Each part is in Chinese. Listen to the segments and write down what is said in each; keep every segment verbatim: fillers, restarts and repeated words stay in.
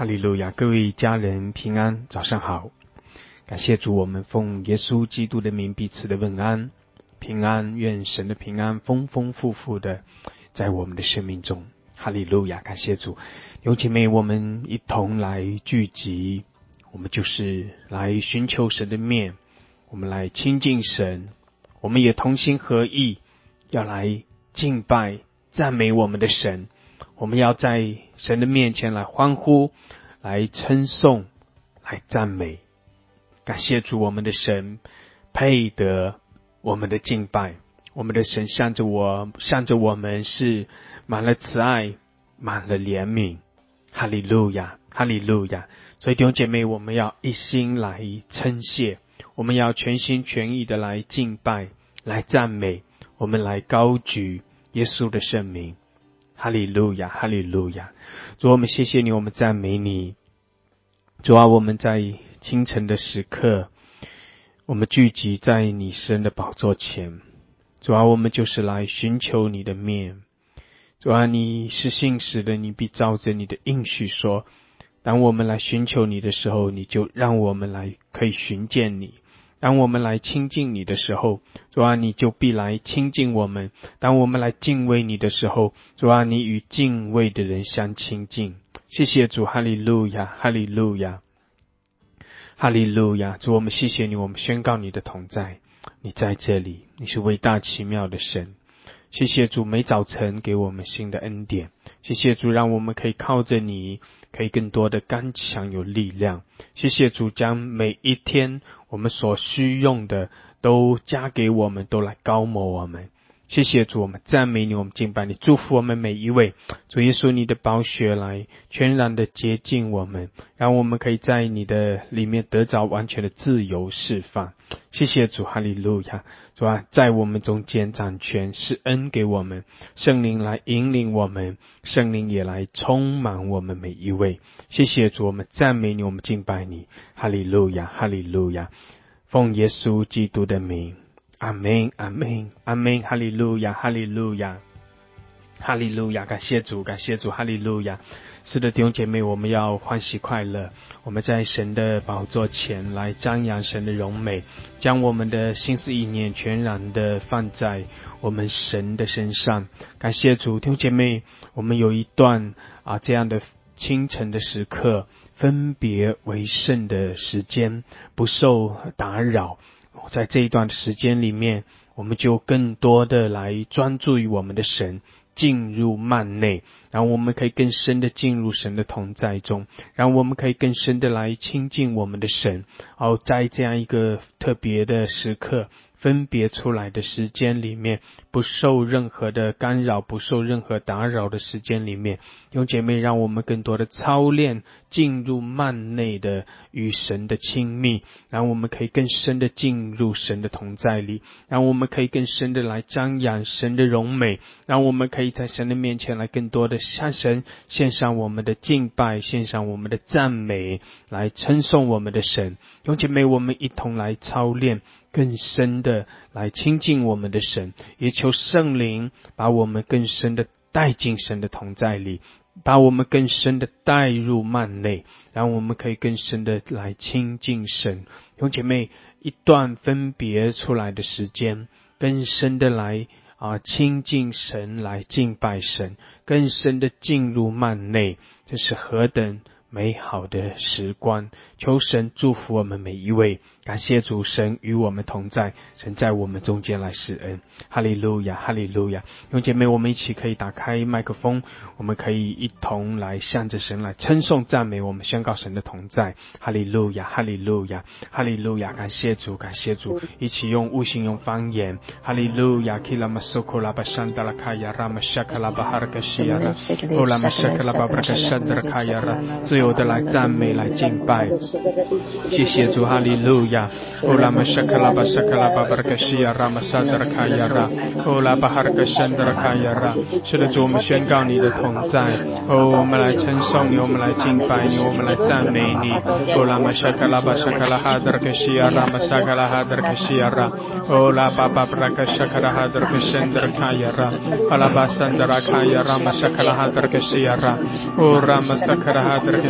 利路亚！各位家人平安，早上好。感谢主，我们奉耶稣基督的名彼此的问安，平安，愿神的平安丰丰富富的在我们的生命中。哈利路亚！感谢主，弟兄姐妹，我们一同来聚集，我们就是来寻求神的面，我们来亲近神，我们也同心合意，要来敬拜赞美我们的神。我们要在神的面前来欢呼，来称颂，来赞美。感谢主，我们的神配得我们的敬拜。我们的神向着我向着我们是满了慈爱，满了怜悯。哈利路亚，哈利路亚！所以弟兄姐妹，我们要一心来称谢，我们要全心全意的来敬拜，来赞美，我们来高举耶稣的圣名。哈利路亚，哈利路亚！主，我们谢谢你，我们赞美你。主啊，我们在清晨的时刻，我们聚集在你神的宝座前。主啊，我们就是来寻求你的面。主啊，你是信实的，你必照着你的应许说，当我们来寻求你的时候，你就让我们来可以寻见你。当我们来亲近你的时候，主啊，你就必来亲近我们。当我们来敬畏你的时候，主啊，你与敬畏的人相亲近。谢谢主，哈利路亚，哈利路亚，哈利路亚！主，我们谢谢你，我们宣告你的同在，你在这里，你是伟大奇妙的神。谢谢主，每早晨给我们新的恩典。谢谢主，让我们可以靠着你，可以更多的刚强有力量。谢谢主，将每一天我们所需用的都加给我们，都来高摩我们。谢谢主，我们赞美你，我们敬拜你，祝福我们每一位。主耶稣，你的宝血来全然的洁净我们，让我们可以在你的里面得着完全的自由释放。谢谢主，哈利路亚！主啊，在我们中间掌权，施恩给我们，圣灵来引领我们，圣灵也来充满我们每一位。谢谢主，我们赞美你，我们敬拜你。哈利路亚，哈利路亚！奉耶稣基督的名，阿们，阿们，阿们！哈利路亚，哈利路亚，哈利路亚！感谢主，感谢主，哈利路亚！是的，弟兄姐妹，我们要欢喜快乐，我们在神的宝座前来张扬神的荣美，将我们的心思意念全然的放在我们神的身上。感谢主，弟兄姐妹，我们有一段啊这样的清晨的时刻，分别为圣的时间，不受打扰。在这一段时间里面，我们就更多的来专注于我们的神，进入幔内，然后我们可以更深的进入神的同在中，然后我们可以更深的来亲近我们的神。然后在这样一个特别的时刻，分别出来的时间里面，不受任何的干扰，不受任何打扰的时间里面，弟兄姐妹，让我们更多的操练进入幔内的与神的亲密，然后我们可以更深的进入神的同在里，然后我们可以更深的来张扬神的荣美，然后我们可以在神的面前来更多的向神献上我们的敬拜，献上我们的赞美，来称颂我们的神。弟兄姐妹，我们一同来操练更深的来亲近我们的神，也求圣灵把我们更深的带进神的同在里，把我们更深的带入幔内，然后我们可以更深的来亲近神。弟兄姐妹，一段分别出来的时间，更深的来啊亲近神，来敬拜神，更深的进入幔内，这是何等美好的时光。求神祝福我们每一位。感谢主，神与我们同在，神在我们中间来施恩。哈利路亚，哈利路亚！弟兄姐妹，我们一起可以打开麦克风，我们可以一同来向着神来称颂赞美，我们宣告神的同在。哈利路亚，哈利路亚，哈利路亚！感谢主，感谢主！一起用悟性，用方言。哈利路亚！基拉玛苏库拉巴山达拉卡亚拉玛夏卡拉巴哈尔卡西亚拉，欧拉玛夏卡拉巴布拉卡山达拉卡亚拉，自由的来赞美，来敬拜。谢谢主，哈利路亚！Ola mashakala basakala babarakashia ramasandra kayara Ola baharakashandra kayara 是的主，我们宣告你的同在，哦，我们来称颂你，我们来敬拜你，我们来赞美你。Ola mashakala basakala hadrakashia ramasakala hadrakashia Ola babarakashakala hadrakashandra kayara Ola basandra kayara masakala hadrakashia Ora masakala hadrakashia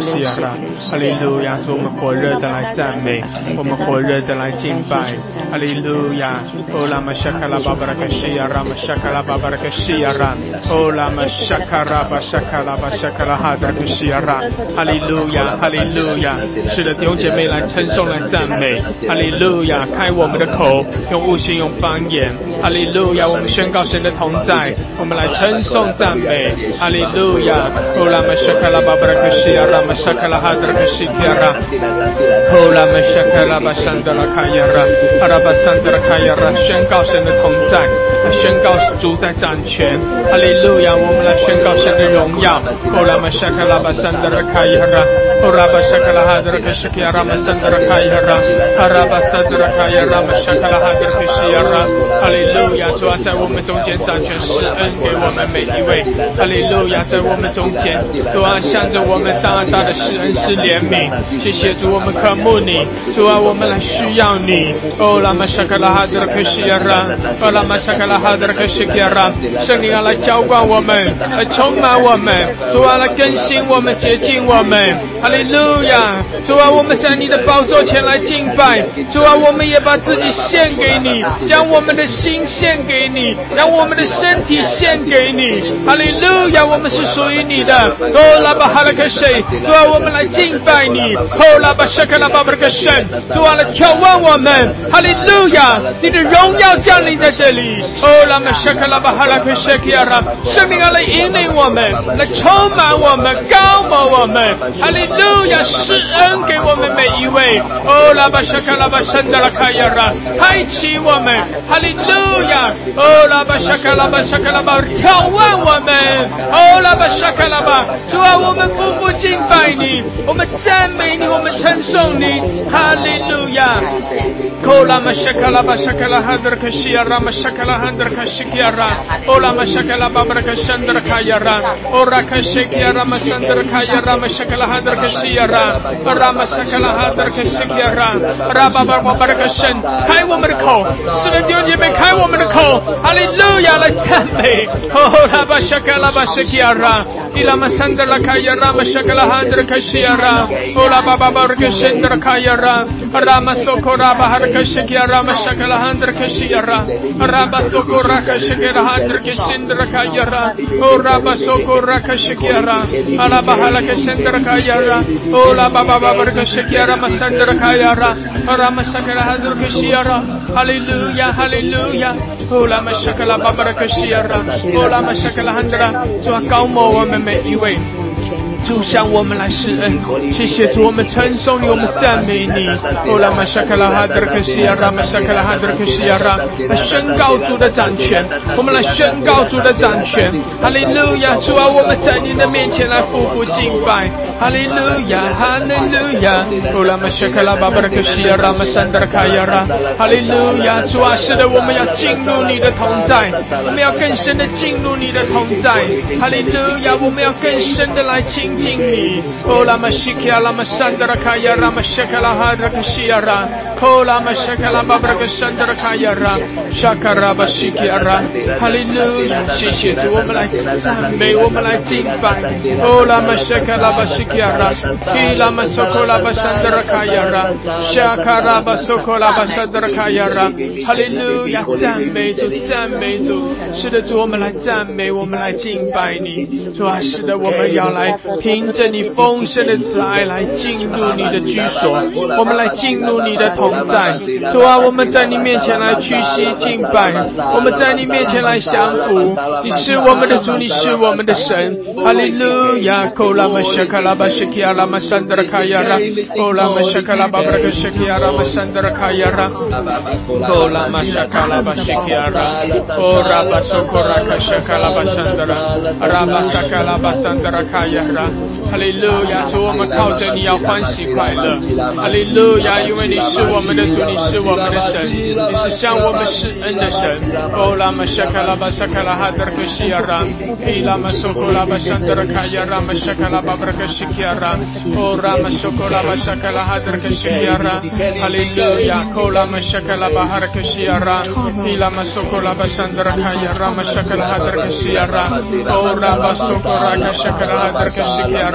西亚拉，哈利路亚！主，我们火热的来赞美，我们火热的来敬拜，哈利路亚！哦拉玛沙卡拉巴巴拉克西亚拉玛沙卡拉巴巴拉克西亚拉，哦拉玛沙卡拉巴沙卡拉巴沙卡拉哈达克西亚拉，哈利路亚，哈利路亚！是的，弟兄姐妹来称颂来赞美，哈利路亚！开我们的口，用悟性，用方言，哈利路亚！我们宣告神的同在，我们来称颂赞美，哈利路亚！哦拉玛沙卡拉巴巴拉克西亚拉玛沙卡拉哈达克西亚拉，哦拉玛沙卡拉巴山德拉卡亚拉，阿拉巴山德拉卡亚拉，宣告神的同在，宣告主在掌权，哈利路亚！我们来宣告神的荣耀，哦拉玛沙卡拉巴山德拉卡亚拉，哦拉巴沙卡拉哈达克西亚拉玛山德拉卡亚拉，阿拉巴山德拉卡亚拉玛沙卡拉哈达克西亚拉，哈利路亚！主啊，在我们中间掌权施恩给我们每一位，哈利路亚！在我们中间，主啊，向着我们大大的施恩施怜悯，谢谢主，我们渴慕你，主啊，我们来需要你，哦拉玛沙卡拉哈达克西亚拉，哦拉玛沙卡拉哈达克西亚拉，圣灵啊，来浇灌我们，来充满我们，主啊，来更新我们，洁净我们，哈利路亚！主啊，我们在你的宝座前来敬拜，主啊，我们也把自己献给你，将我们的心献给你，让我们的身体献给你，哈利路亚！我们是属于你的，哦拉巴哈拉克谁？主啊，我们来敬拜你，哦拉巴沙卡拉巴巴克神，主啊，来眺望我们，哈利路亚！你的荣耀降临在这里，哦拉巴沙卡拉巴哈拉克谁基亚拉，圣灵啊，来引领我们，来充满我们，高摩我们，哈利路亚！施恩给我们每一位，哦拉巴沙卡拉巴山德拉卡亚拉，开启我们，哈利路亚！哦拉巴沙卡拉巴沙卡拉巴，眺望我们，哦拉巴沙卡拉巴，主啊，我们夫妇敬拜你，我们赞美你，我们称颂你，哈利路亚！哦拉玛沙卡拉巴沙卡拉哈德克西亚拉玛沙卡拉哈德克西亚拉，哦拉玛沙卡拉巴巴克山德卡亚拉，哦拉克西亚拉玛山德卡亚拉玛沙卡拉哈德克西亚拉，拉玛沙卡拉哈德克西亚拉，拉巴巴巴巴克神，开我们的口，是的弟兄姐妹，开我们的口，哈利路亚，来赞美，哦拉巴沙卡拉巴沙基亚拉，伊拉玛山德拉卡亚拉玛沙卡拉哈德克西亚拉，哦拉巴巴巴克神德卡亚拉，拉玛索科拉巴哈德克西亚拉玛沙卡拉哈德克西亚拉，拉巴索科拉克西亚拉哈德克神德卡亚拉，哦拉巴索科拉克西亚拉，阿拉巴哈拉克神德卡亚拉，哦拉巴巴巴巴克西亚拉玛山德卡亚拉，拉玛沙卡拉哈德克西亚拉，哈利路亚，哈利路亚，哦拉玛沙卡拉巴巴克西亚拉，哦拉玛沙卡拉哈德拉，主啊，高摩我们每一位。主向我们来施恩，谢谢主，我们称颂你，我们赞美你。哦拉玛沙卡拉哈德克西亚拉，玛沙卡拉哈德克西亚拉，来宣告主的掌权，我们来宣告主的掌权。哈利路亚，主啊，我们在你的面前来匍匐敬拜。哈利路亚，哈利路亚。哦拉玛沙卡拉巴巴克西亚拉，玛山德卡亚拉，哈利路亚，主啊，是的，我们要进入你的同在，我们要更深的进入你的同在。哈利路亚，我们要更深的来亲。敬你，哦拉玛西基亚拉玛山德拉卡亚拉玛沙卡拉哈德克西亚拉，哦拉玛沙卡拉巴布克山德拉卡亚拉，沙卡拉巴西基亚拉，哈利路亚，谢谢主，我们来赞美，我们来敬拜，哦拉玛沙卡拉巴西基亚拉，伊拉玛索科拉巴山德拉卡亚拉，沙卡拉巴索科拉巴山德拉卡亚拉，哈利路亚，赞美主，赞美主，是的主，我们来赞美，我们来敬拜你，主啊，是的，我们要来。凭着你丰盛的慈爱来进入你的居所，我们来进入你的同在。主啊，我们在你面前来屈膝敬拜，我们在你面前来降服。你是我们的主，你是我们的神。哈利路亚！哦拉玛沙卡拉巴西基亚拉玛山德拉卡亚拉，哦拉玛沙卡拉巴布克西基亚拉玛山德拉卡亚拉，哦拉玛沙卡拉巴西基亚拉，哦拉巴索科拉卡沙卡拉巴山德拉，拉巴沙卡拉巴山德拉卡亚拉。哈利路亚，主，我们靠着你要欢喜快乐。哈利路亚，因为你是我们的主，你是我们的神，你是向我们施恩的神。哦拉玛沙卡拉巴沙卡拉哈德克西亚拉，伊拉玛索科拉巴山德拉卡亚拉玛沙卡拉巴布克西基亚拉，哦拉玛索科拉巴沙卡拉哈德克西亚拉，哈利路亚，哦拉玛沙卡拉巴哈德克西亚拉，伊拉玛索科拉巴山德拉卡亚拉玛沙卡拉哈德克西亚拉，哦拉巴索科拉卡沙卡拉哈德克西亚拉。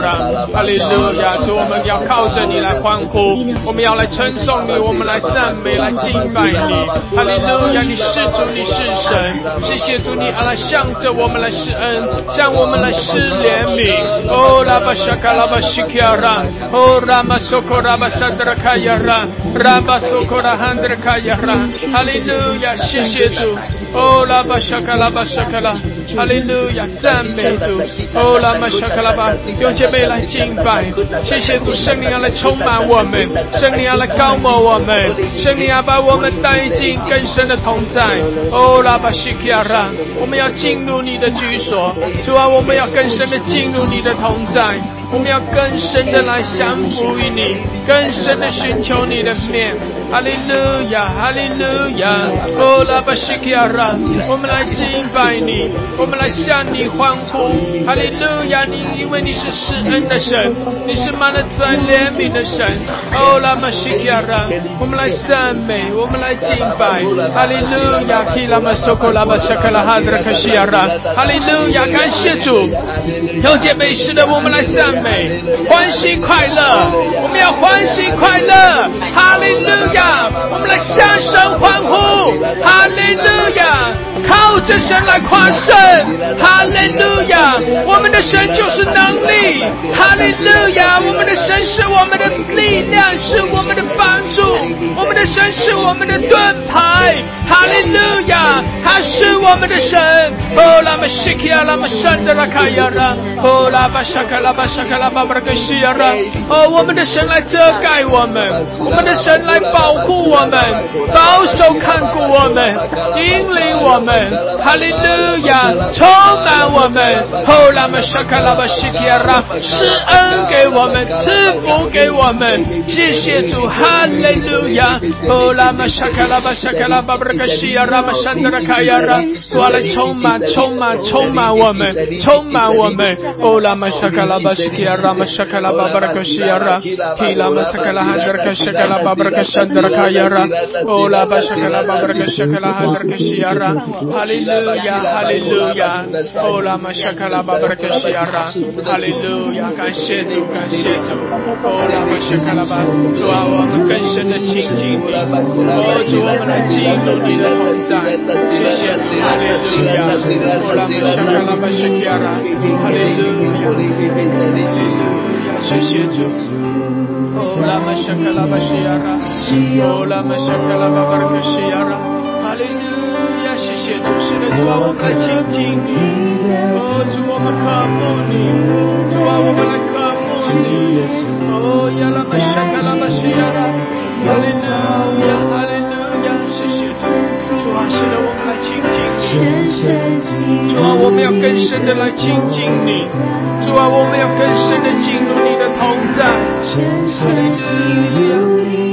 哈利路亚！主，我们要靠着你来欢呼，我们要来称颂你，我们来赞美，来敬拜你。哈利路亚！你是主，你是神，谢谢主，你来向着我们来施恩，向我们来施怜悯。哦，拉巴沙卡拉巴西卡拉，哦，拉玛索科拉巴萨德拉卡亚拉，拉巴索科拉汉德拉卡亚拉。哈利路亚！谢谢主。哦，拉巴沙卡拉巴沙卡拉，哈利路亚！赞美主。哦，拉玛沙卡拉巴，用姐妹来敬拜。谢谢主，圣灵要来充满我们，圣灵要来高摩我们，圣灵要把我们带进更深的同在。哦，拉巴西卡拉，我们要进入你的居所，主啊，我们要更深的进入你的同在。我们要更深的来降服于你，更深的寻求你的面。哈利路亚，哈利路亚，哦拉巴西卡拉，我们来敬拜你，我们来向你欢呼。哈利路亚，你因为你是施恩的神，你是满了慈爱怜悯的神。哦拉巴西卡拉，我们来赞美，我们来敬拜。哈利路亚，基拉玛索科拉巴沙卡拉哈德卡西亚拉，哈利路亚，感谢主，有姐妹是的，我们来赞美。美，欢喜快乐，我们要欢喜快乐，哈利路亚！我们来向神欢呼，哈利路亚！靠着神来夸胜，哈利路亚！我们的神就是能力，哈利路亚！我们的神是我们的力量，是我们的帮助，我们的神是我们的盾牌，哈利路亚！他是我们的神。哦，拉玛西基亚拉玛山德拉卡亚拉，哦，拉巴沙卡拉巴沙卡拉巴巴拉克西亚拉，哦，我们的神来遮盖我们，我们的神来保护我们，保守看顾我们，引领我们，哈利路亚，充满我们。哦，拉玛沙卡拉巴西基亚拉，施恩给我们，赐福给我们，谢谢主，哈利路亚。哦，拉玛沙卡拉巴沙卡拉巴巴拉克西亚拉玛山德拉卡亚拉，我来充满，充满，充满我们，充满我们。哦，拉玛沙卡拉巴西基亚拉玛沙卡拉巴巴拉克西亚拉，提拉玛沙卡拉哈德拉克沙卡拉巴巴拉克山德拉卡亚拉，哦，拉巴沙卡拉巴巴拉克沙卡拉哈德拉克西亚拉，哈利路亚，哈利路亚。哦，拉玛沙卡拉巴巴拉克西亚拉，哈利路亚，感谢主，感谢主。哦，拉玛沙卡拉巴，主啊，我们更深的亲近你。哦，主，我们来进入你的同在，谢谢主，哈利路亚。哦，拉玛沙卡拉巴西基亚拉，哈利路亚，哈利路亚，谢谢主。哦，拉玛沙卡拉巴西亚拉，哦，拉玛沙卡拉巴巴拉克西亚拉，哈利路亚，谢谢主，是的，主啊，我们来亲近你。哦，主，我们渴慕你，主啊，我们来渴慕你。哦，亚拉玛沙卡拉巴西亚拉，哈利路亚，哈利路亚，谢谢主，主啊，是的，我们来亲近你。主啊，我们要更深的来亲近你。主啊，我们要更深的进入你的同在。哈利路亚。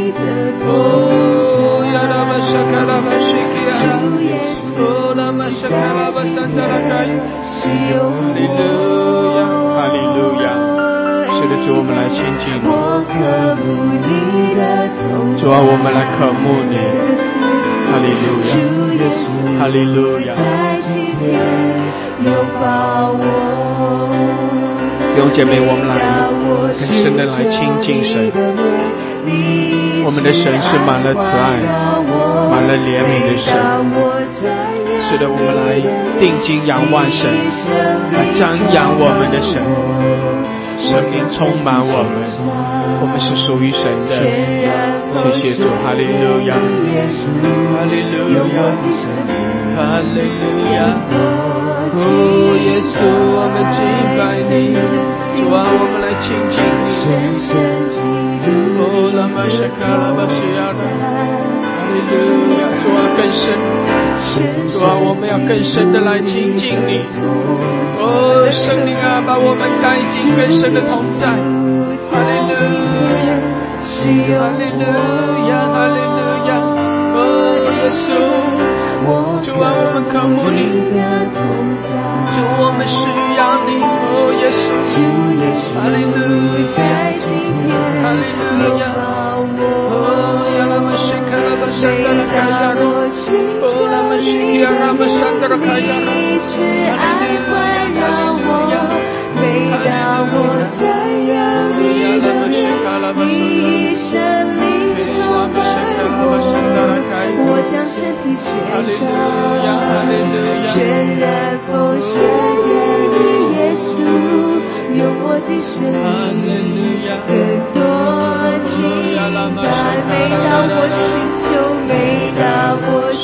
哦，亚拉玛沙卡拉巴西基亚拉，哦，拉玛沙卡拉巴山达拉卡亚，哈利路亚，哈利路亚。是的，主，我们来亲近你。主啊，我们来渴慕你。哈利路亚，哈利路亚。弟兄姐妹，我们来更深的来亲近神。我们的神是满了慈爱、满了怜悯的神。是的，我们来定睛仰望神，来瞻仰我们的神。生命充满我们，我们是属于神的。谢谢主，哈利路亚，哈利路亚，哈利路亚。哦，耶稣，我们敬拜你，主啊，我们来亲近你。哦，拉玛沙卡拉巴西亚拉，哈利路亚，主啊，更深，主啊，我们要更深的来亲近你。哦，圣灵啊，把我们带进更深的同在。哈利路亚，哈利路亚，哈利路亚。哦，耶稣，主啊，我们渴慕你，主，我们需要你。哦，耶稣，哈利路亚，哈利路亚。哦，亚拉玛西卡拉巴山达拉卡亚拉，哦，拉玛西基亚拉巴山达拉卡亚拉，哈利路亚。每当我在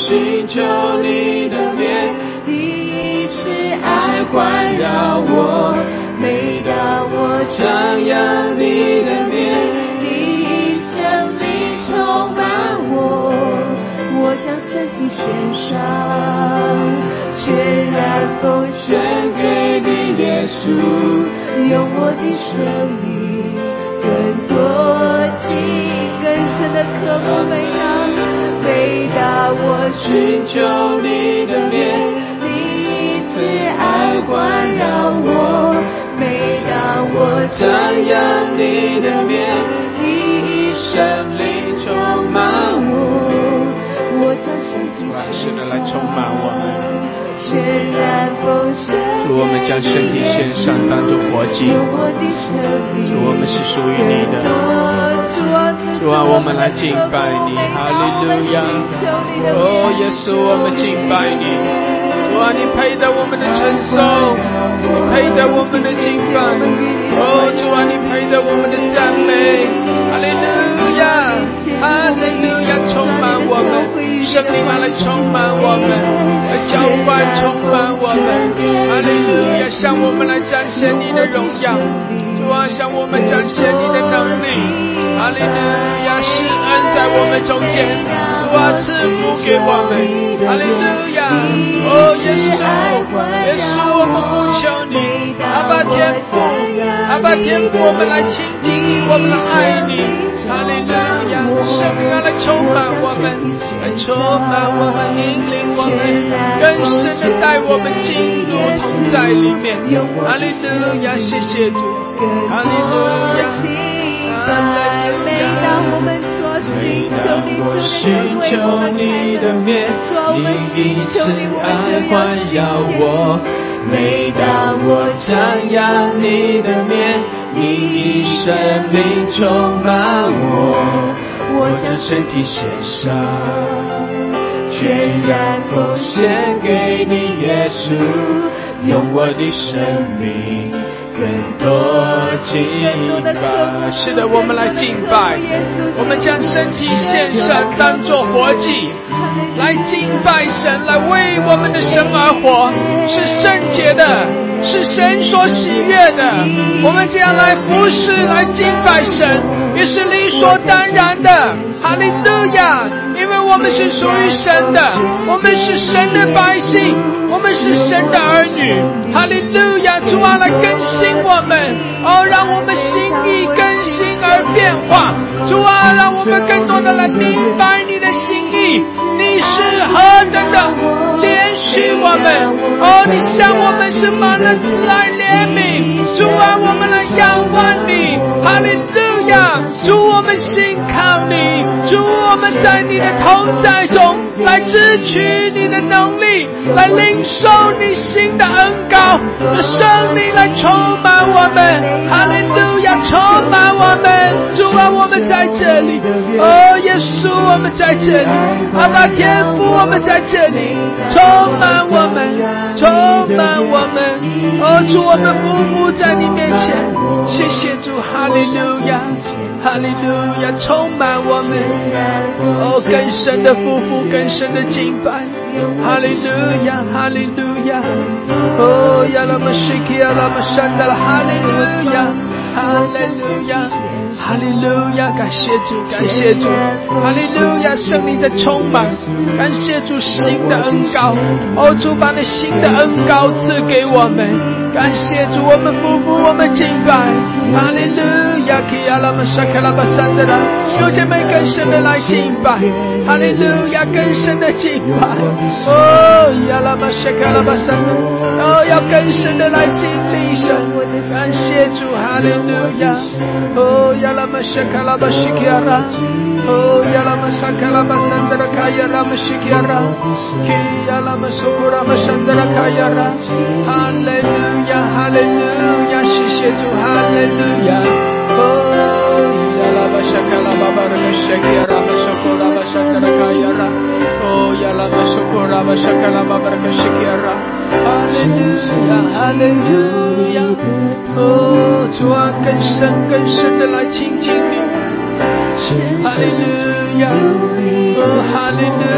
寻求你的面，你慈爱环绕我，每当我张扬你的面，你生命充满我，我将身体献上，全然奉献给你耶稣，用我的生命更多进更深的渴慕，每当每当我寻求你的面，你慈爱环绕我，每当我张扬你的面，你生灵充满我，我将身体献上，来充满我们，全然奉献，主我们将身体献上当作活祭，主我们是属于你的，主啊我们来敬拜你，哈利路亚，哦耶稣我们敬拜你，主啊你配得我们的称颂，你配得我们的敬拜，哦主啊你配得我们的赞美，哈利路亚，哈利路亚，充满我们，圣灵啊来充满我们，来浇灌充满我们，哈利路亚，向我们来展现你的荣耀，主啊向我们展现你的能力，哈利路亚，施恩在我们中间，主啊赐福给我们，哈利路亚，哦耶稣耶稣我们呼求你，阿爸天父，阿爸天父，我们来亲近你，我们来爱你，哈利路亚，圣灵啊来充满我们，来充满我们，引领我们，更深的带我们进入同在里面，哈利路亚，谢谢主，哈利路亚，哈利路亚，每当我们所寻求你，主寻求你的面，你慈爱环绕我，每当我张扬你的面，你生命充满我，我将身体献上，全然奉献给你耶稣，用我的生命更多敬拜，是的我们来敬拜，我们将身体献上当作活祭，来敬拜神，来为我们的神而活，是圣洁的，是神所喜悦的，我们这样来服侍，来敬拜神，也是理所当然的，哈利路亚，因为我们是属于神的，我们是神的百姓，我们是神的儿女，哈利路亚，主啊来更新我们，哦让我们心意更新而变化，主啊让我们更多的来明白你的心意，你是何等的怜恤我们，哦你向我们是满了慈爱怜悯，主啊我们来仰望你，哈利路亚，主我们信靠你，主我们在你的同在中来支取你的能力，来领受你新的恩膏，的圣灵来充满我们，哈利路亚，充满我们，主啊我们在这里，哦耶稣我们在这里，阿爸天父我们在这里，充满我们，充满我们，哦主我们匍匐在你面前，谢谢主，哈利路亚，哈利路亚，充满我们，哦更深的匍匐，更深的敬拜，哈利路亚，哈利路亚，哦呀拉玛西基呀拉玛山达拉，哈利路亚，哈利路亚，哈利路亚，感谢主，感谢主，哈利路亚，圣灵的充满，感谢主新的恩膏，哦主把那新的恩膏赐给我们，感谢主，我们匍匐，我们敬拜，哈利路亚，基呀拉玛沙卡拉巴山达拉，有姐妹更深的来敬拜，哈利路亚，更深的敬拜，哦呀拉玛沙卡拉巴山达拉，哦要更深的来敬拜神，感谢主，哈利路亚，哦呀拉玛沙卡拉巴西基亚拉，哦呀拉玛沙卡拉巴山达拉卡呀拉玛西基亚拉，基呀拉玛苏库拉巴山达拉卡呀拉，哈利路亚，哈利路亚，谢谢主，哈利路亚，哦呀拉巴沙卡拉巴巴拉巴西基亚拉玛苏库拉巴山达拉卡呀拉，哦呀拉玛苏库拉巴沙卡拉巴巴拉巴西基亚拉，哈利路亚，哈利路亚，哦主啊更深更深的来亲近你，哈利路亚，哦哈利路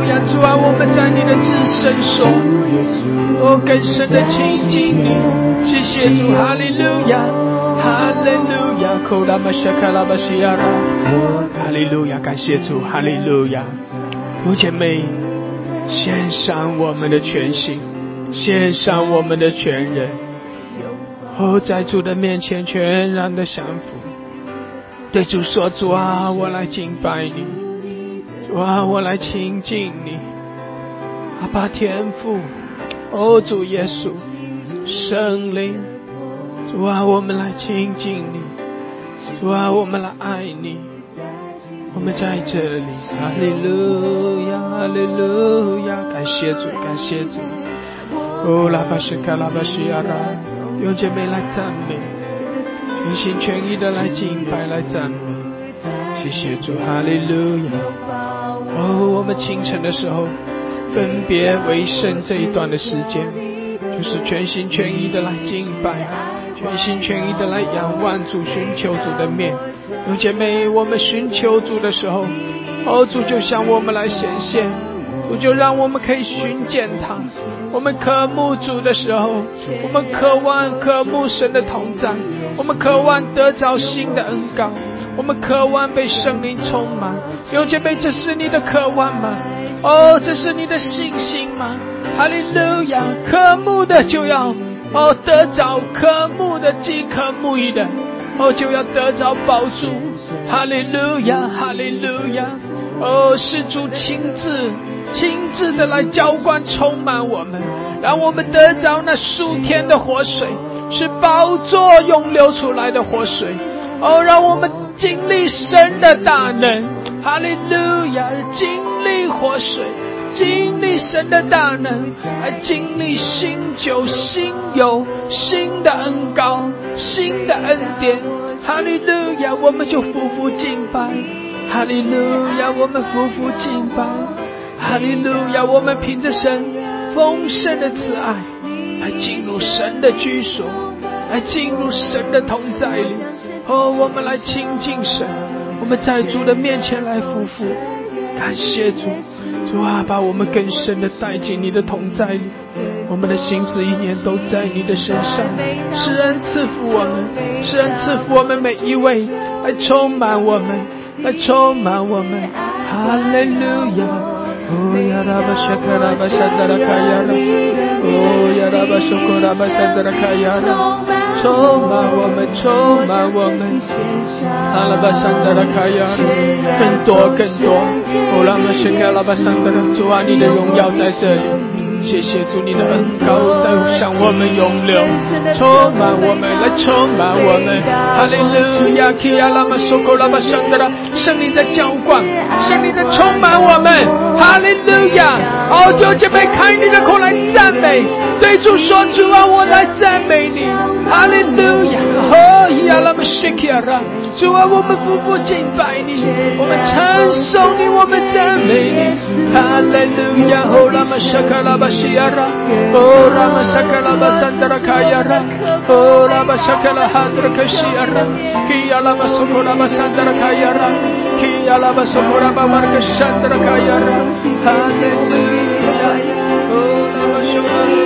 路亚！主啊，我们在你的至圣所，哦，更深的亲近你。谢谢主，哈利路亚，哈利路亚，库拉玛沙卡拉巴西亚拉，哈利路亚，感谢主，哈利路亚。弟兄姐妹，献上我们的全心，献上我们的全人，哦，在主的面前全然的降服，对主说：主啊，我来敬拜你，主啊，我来亲近你。阿爸天父，哦，主耶稣，圣灵，主啊，我们来亲近你，主啊，我们来爱你，我们在这里，哈利路亚，哈利路亚，感谢主，感谢主。哦，拉巴西卡拉巴西亚拉，弟兄姐妹来赞美，全心全意的来敬拜，来赞美。谢谢主，哈利路亚。哦，我们清晨的时候分别为圣这一段的时间，就是全心全意的来敬拜，全心全意的来仰望主，寻求主的面。有姐妹，我们寻求主的时候，哦，主就向我们来显现，主就让我们可以寻见他。我们渴慕主的时候，我们渴望渴慕神的同在，我们渴望得着新的恩膏，我们渴望被圣灵充满。有姐妹，这是你的渴望吗？哦，这是你的信心吗？哈利路亚！渴慕的就要哦得着，渴慕的饥渴慕义的哦就要得着宝珠。哈利路亚，哈利路亚！哦，是主亲自亲自的来浇灌充满我们，让我们得着那数天的活水，是宝座涌流出来的活水。哦，让我们经历神的大能，哈利路亚！经历活水，经历神的大能，还经历新酒、新油、新的恩膏、新的恩典。哈利路亚！我们就匍匐敬拜，哈利路亚！我们匍匐敬拜，哈利路亚！我们凭着神丰盛的慈爱，来进入神的居所，来进入神的同在里。哦，我们来亲近神，我们在主的面前来匍匐，感谢主。主啊，把我们更深的带进你的同在里，我们的心思意念都在你的身上。施恩赐福我们，施恩赐福我们每一位，来充满我们，来充满我们。哈利路亚！哦呀拉巴沙卡拉巴沙达拉卡亚拉，哦呀拉巴苏库拉巴沙达拉卡亚拉，充满我们，充满我们。哈拉巴沙达拉卡亚拉，更多更多。哦拉巴沙卡拉巴沙达拉，主啊，你的荣耀在这里。谢谢主，你的恩膏在向我们涌流，充满我们，来充满我们。哈利路亚！基亚拉玛苏库拉巴沙达拉，圣灵在浇灌，圣灵在充满我们。哈利路亚！哦，弟兄姐妹，开你的口来赞美，对主说：主啊，我来赞美你。哈利路亚！哦，亚拉玛西基亚拉，主啊，我们匍匐敬拜你，我们称颂你，我们赞美你。哈利路亚！哦，拉玛沙卡拉巴西亚拉，哦，拉玛沙卡拉巴桑达拉卡亚拉，哦，拉玛沙卡拉哈德拉卡西亚拉，基亚拉玛苏库拉巴桑达拉卡亚拉，基亚拉巴苏库拉巴马尔卡桑达拉卡亚拉，哈利路亚！哦，拉玛沙卡拉。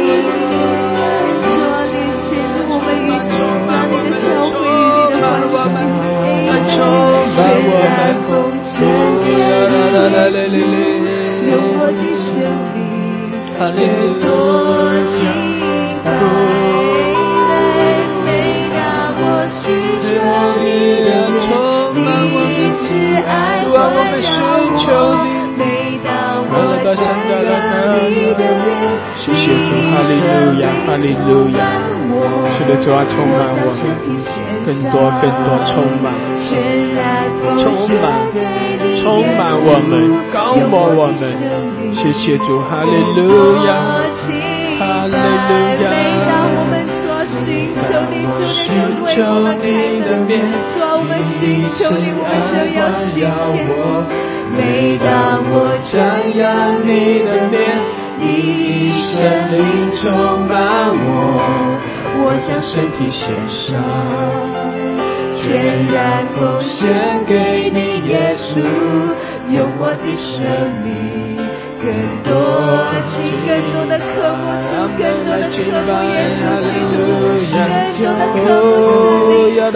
充满我们，用我的生命，哈利路亚！每当我需求你，充满我的爱，主啊，我们寻求你。每当我看到你的脸，谢谢主，哈利路亚，哈利路亚！是的，主啊，充满我们。更多更多充满充满充满我们，高摩我们。谢谢主，哈利路亚，哈利路亚！每当我们做寻求你，主求你的面，主我们寻求你，我们就要寻见我。每当我瞻仰你的面，你圣灵充满我，我将身体献上，全然奉献给你，耶稣，用我的生命更多，请更多的渴慕，主更多的渴慕耶稣基督，更多的渴慕是你。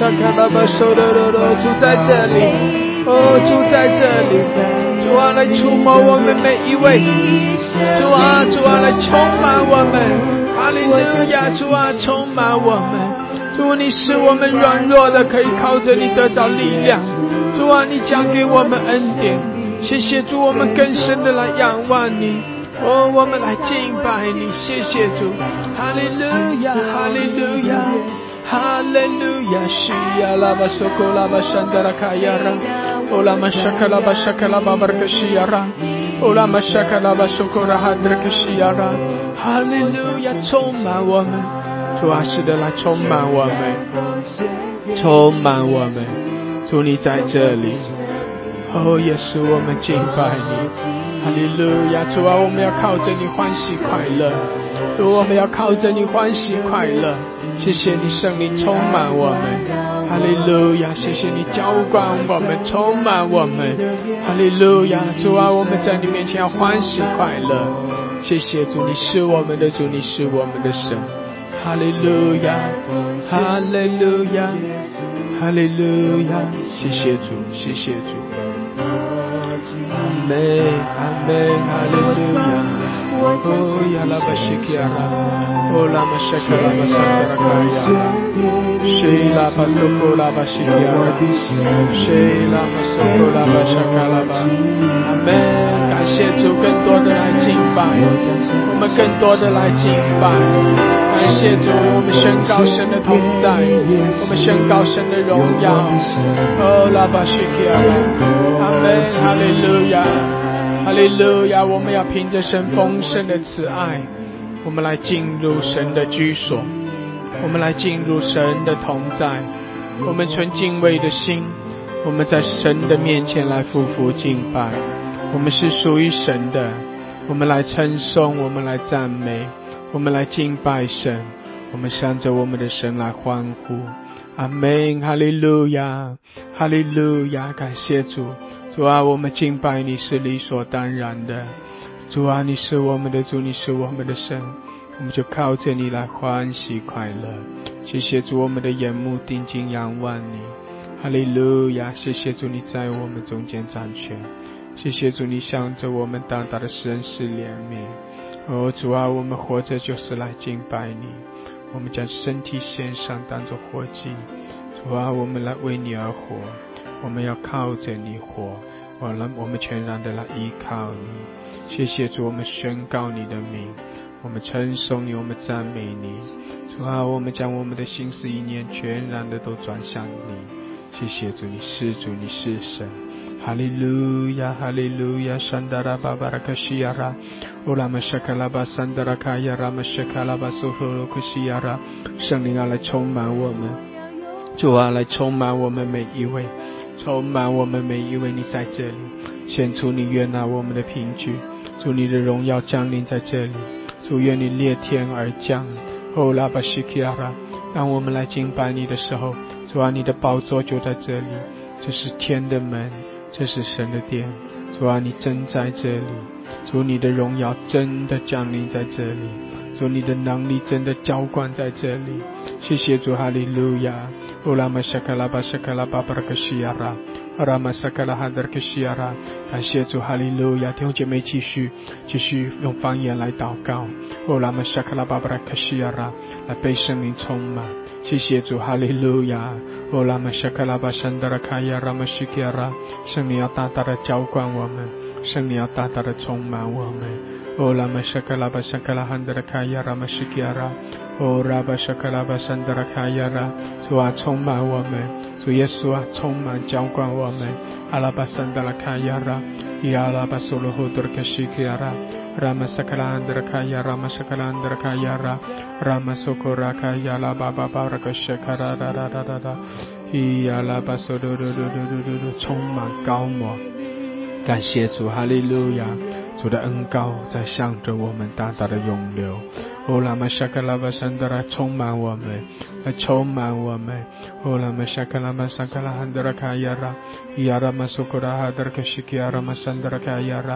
主在这里，哦，主在这里，主啊，来触摸我们每一位，主啊，主啊，来充满我们，哈利路亚，主啊，充满我们，主，你使我们软弱的可以靠着你得着力量，主啊，你将给我们恩典，谢谢主，我们更深的来仰望你，哦，我们来敬拜你，谢谢主，哈利路亚，哈利路亚。哈利路亚，西呀拉巴索库拉巴山达拉卡亚拉，欧拉玛沙卡拉巴沙卡拉巴巴尔克西亚拉，欧拉玛沙卡拉巴索库拉哈德克西亚拉，哈利路亚，充满我们，主啊，是的，来充满我们，充满我们，主你在这里，哦，耶稣，我们敬拜你，哈利路亚，主啊，我们要靠着你欢喜快乐，主，我们要靠着你欢喜快乐。谢谢你圣灵充满我们，哈利路亚！谢谢你浇灌我们，充满我们，哈利路亚！主啊，我们在你面前要欢喜快乐。谢谢主，你是我们的主，你是我们的神，哈利路亚，哈利路亚，哈利路亚！谢谢主，谢谢主，阿门，阿门，哈利路亚。哦呀拉巴西基亚拉，哦拉玛沙卡拉巴萨达拉卡亚拉，谁拉巴索库拉巴西基亚拉，谁拉巴索库拉巴沙卡拉巴，阿门！感谢主，更多的来敬拜，我们更多的来敬拜，感谢主，我们宣告神的同在，我们宣告神的荣耀，哦拉巴西基亚拉，阿门，哈利路亚。哈利路亚！我们要凭着神丰盛的慈爱，我们来进入神的居所，我们来进入神的同在，我们存敬畏的心，我们在神的面前来匍匐敬拜，我们是属于神的，我们来称颂，我们来赞美，我们来敬拜神，我们向着我们的神来欢呼。阿们，哈利路亚，哈利路亚！感谢主。主啊，我们敬拜你是理所当然的，主啊，你是我们的主，你是我们的神，我们就靠着你来欢喜快乐。谢谢主，我们的眼目定睛仰望你，哈利路亚！谢谢主，你在我们中间掌权，谢谢主，你向着我们大大的施恩施怜悯。哦，主啊，我们活着就是来敬拜你，我们将身体献上当作活祭，主啊，我们来为你而活，我们要靠着你活，我们我们全然的来依靠你。谢谢主，我们宣告你的名，我们称颂你，我们赞美你。主啊，我们将我们的心思意念全然的都转向你。谢谢主，你是主，你是神。哈利路亚，哈利路亚，山达拉巴巴拉克西亚拉，乌拉玛沙卡拉巴山达拉卡亚拉玛沙卡拉巴苏弗罗克西亚拉，圣灵啊，来充满我们，主啊，来充满我们每一位，充满我们每一位，你在这里，显出你悦纳我们的凭据，主你的荣耀降临在这里，主愿你裂天而降，哦拉巴西基亚拉，当我们来敬拜你的时候，主啊，你的宝座就在这里，这是天的门，这是神的殿，主啊，你真在这里，主你的荣耀真的降临在这里，主你的能力真的浇灌在这里，谢谢主，哈利路亚。乌拉玛沙卡拉巴沙卡拉巴巴拉克西亚拉，阿拉玛沙卡拉哈德克西亚拉，感谢主，哈利路亚！弟兄姐妹继续继续用方言来祷告，乌拉玛沙卡拉巴巴拉克西亚拉，来被圣灵充满。谢谢主，哈利路亚！乌拉玛沙卡拉巴山达拉卡亚拉玛西基亚拉，圣灵要大大的浇灌我们，圣灵要大大的充满我们。乌拉玛沙卡拉巴沙卡拉哈德卡亚拉玛西基亚拉。哦，拉巴沙卡拉巴山达拉卡亚拉，主啊，充满我们，主耶稣啊，充满浇灌我们。阿拉巴山达拉卡亚拉，伊阿拉巴苏罗胡多克西基亚拉，拉玛沙卡拉安达拉卡亚拉，玛沙卡拉安达拉卡亚拉，拉玛苏库拉卡亚拉巴巴巴拉克西卡拉拉拉拉拉拉，伊阿拉巴苏多多多多多多充满高摩。感谢主，哈利路亚！主的恩膏在向着我们大大的涌流。哦，拉玛沙卡拉巴山达拉充满我们，来充满我们。哦，拉玛沙卡拉巴山卡拉汉达拉卡亚拉，伊阿拉玛苏库拉哈达拉克西基亚拉玛山达拉卡亚拉。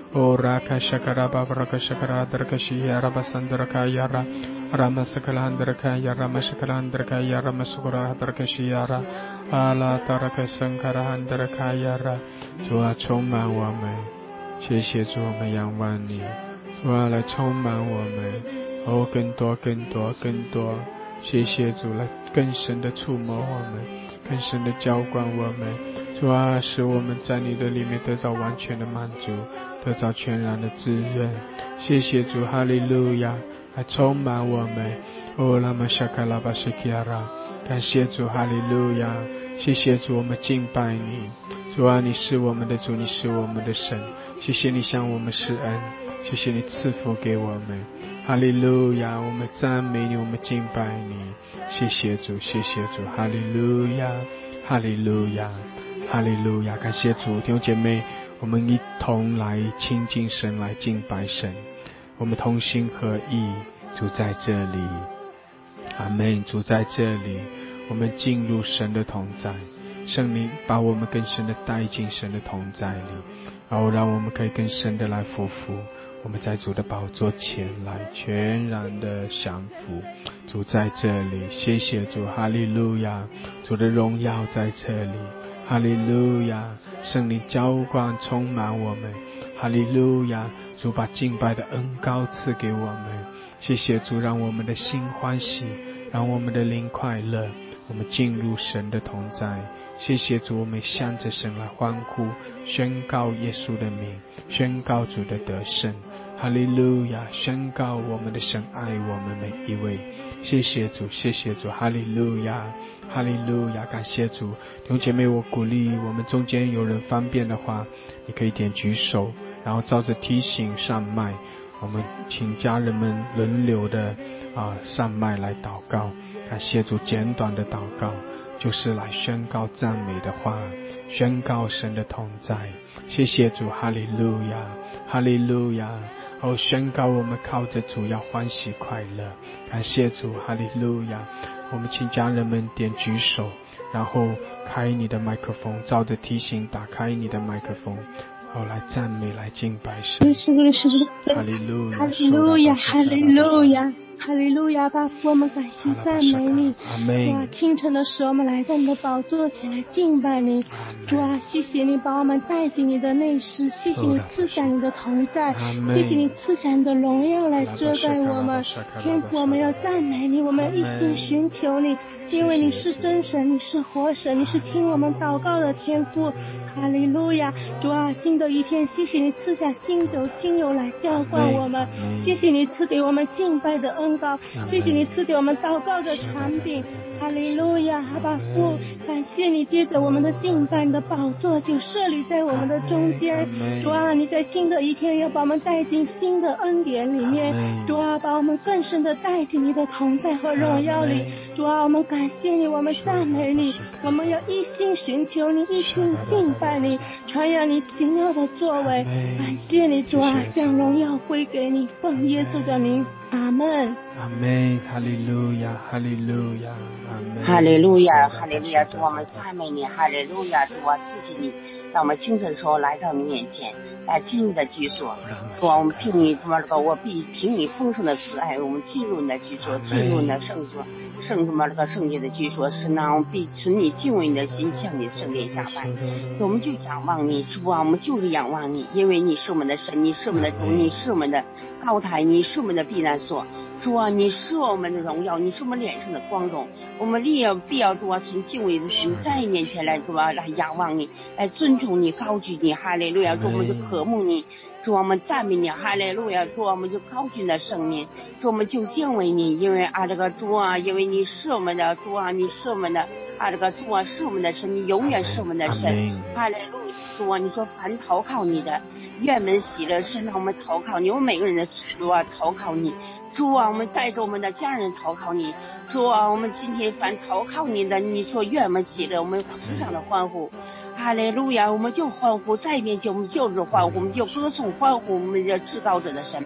Ora kashakara babra kashakara drakashia rabasandra yara Rama sakalandra kaya Rama sakalandra kaya Rama sukura drakashia ra ala taraka sankara handra kaya ra 主啊充满我们，谢谢主，我们仰望你，主啊来充满我们，哦更多更多更多，谢谢主来更深的触摸我们，更深的浇灌我们，主啊使我们在你的里面得到完全的满足，得到全然的滋润，谢谢主，哈利路亚，来充满我们，哦拉玛沙卡拉巴西基亚拉，感谢主，哈利路亚，谢谢主，我们敬拜你，主啊你是我们的主，你是我们的神，谢谢你向我们施恩，谢谢你赐福给我们，哈利路亚，我们赞美你，我们敬拜你，谢谢主，谢谢主，哈利路亚，哈利路亚，哈利路亚，感谢主，弟兄姐妹，我们一同来亲近神，来敬拜神，我们同心合意，主在这里，阿们，主在这里，我们进入神的同在，圣灵把我们更深的带进神的同在里，然后让我们可以更深的来匍匐，我们在主的宝座前来全然的降服，主在这里，谢谢主，哈利路亚，主的荣耀在这里，哈利路亚，圣灵浇灌充满我们，哈利路亚，主把敬拜的恩膏赐给我们，谢谢主，让我们的心欢喜，让我们的灵快乐，我们进入神的同在，谢谢主，我们向着神来欢呼，宣告耶稣的名，宣告主的得胜，哈利路亚，宣告我们的神爱我们每一位，谢谢主，谢谢主，哈利路亚，哈利路亚，感谢主，弟兄姐妹，我鼓励我们中间有人方便的话，你可以点举手，然后照着提醒上麦，我们请家人们轮流的啊上麦来祷告，感谢主，简短的祷告就是来宣告赞美的话，宣告神的同在，谢谢主，哈利路亚，哈利路亚，哦，宣告我们靠着主要欢喜快乐，感谢主，哈利路亚，我们请家人们点举手，然后开你的麦克风，照着提醒打开你的麦克风，哦，来赞美，来敬拜神，哈利路亚， 哈利路亚，哈利路亚，哈利路亚，爸父，我们感谢赞美你，主啊，清晨的时候我们来到你的宝座前来敬拜你，主啊，谢谢你把我们带进你的内室，谢谢你赐下你的同在，谢谢你赐下你的荣耀来遮盖我们，天父，我们要赞美你，我们要一心寻求你，因为你是真神，你是活神，你是听我们祷告的天父，哈利路亚，主啊，新的一天，谢谢你赐下新酒新油来浇灌我们，谢谢你赐给我们敬拜的恩膏，谢谢你赐给我们祷告的权柄，哈利路亚，阿爸父，感谢你接着我们的敬拜，你的宝座就设立在我们的中间，主啊，你在新的一天要把我们带进新的恩典里面，主啊，把我们更深的带进你的同在和荣耀里，主啊，我们感谢你，我们赞美你，我们要一心寻求你，一心敬拜你，传扬你奇妙的作为，感谢你，主啊，将荣耀归给你，奉耶稣的名，阿门， 阿门，哈利路亚，哈利路亚，阿门， 哈利路亚，哈利路亚，主，我们赞美你，哈利路亚，主啊，谢谢你，让我们清晨时候来到你面前，来进入你的居所，主啊，我们凭你什么这个，我必凭你丰盛的慈爱，我们进入你的居所，进入你的圣所，圣什么这个圣洁的居所，是呢，我们必存你敬畏你的心，向你的圣殿下拜，我们就仰望你，主啊，我们就是仰望你，因为你是我们的神，你是我们的主，你是我们的高台，你是我们的避难所，主啊，你是我们的荣耀，你是我们脸上的光荣，我们必要必要主啊，从敬畏的心在你面前来主啊，来仰望你，来尊重你，高举你，哈利路亚，主，我们就渴慕你，主，我们赞美你，哈利路亚，主，我们就高举你的圣名，主，我们就敬畏你，因为啊这个主啊，因为你是我们的主啊，你是我们的啊这个主啊，是我们的神，你永远是我们的神，哈利路亚，主啊，你说凡投靠你的，愿们喜乐，是让我们投靠你，我们每个人的主啊投靠你，主啊，我们带着我们的家人投靠你，主啊，我们今天凡投靠你的，你说愿我们喜乐，我们时常的欢呼，哈利路亚，我们就欢呼，在面前我们就是欢呼，我们就歌颂欢呼我们的至高者的神，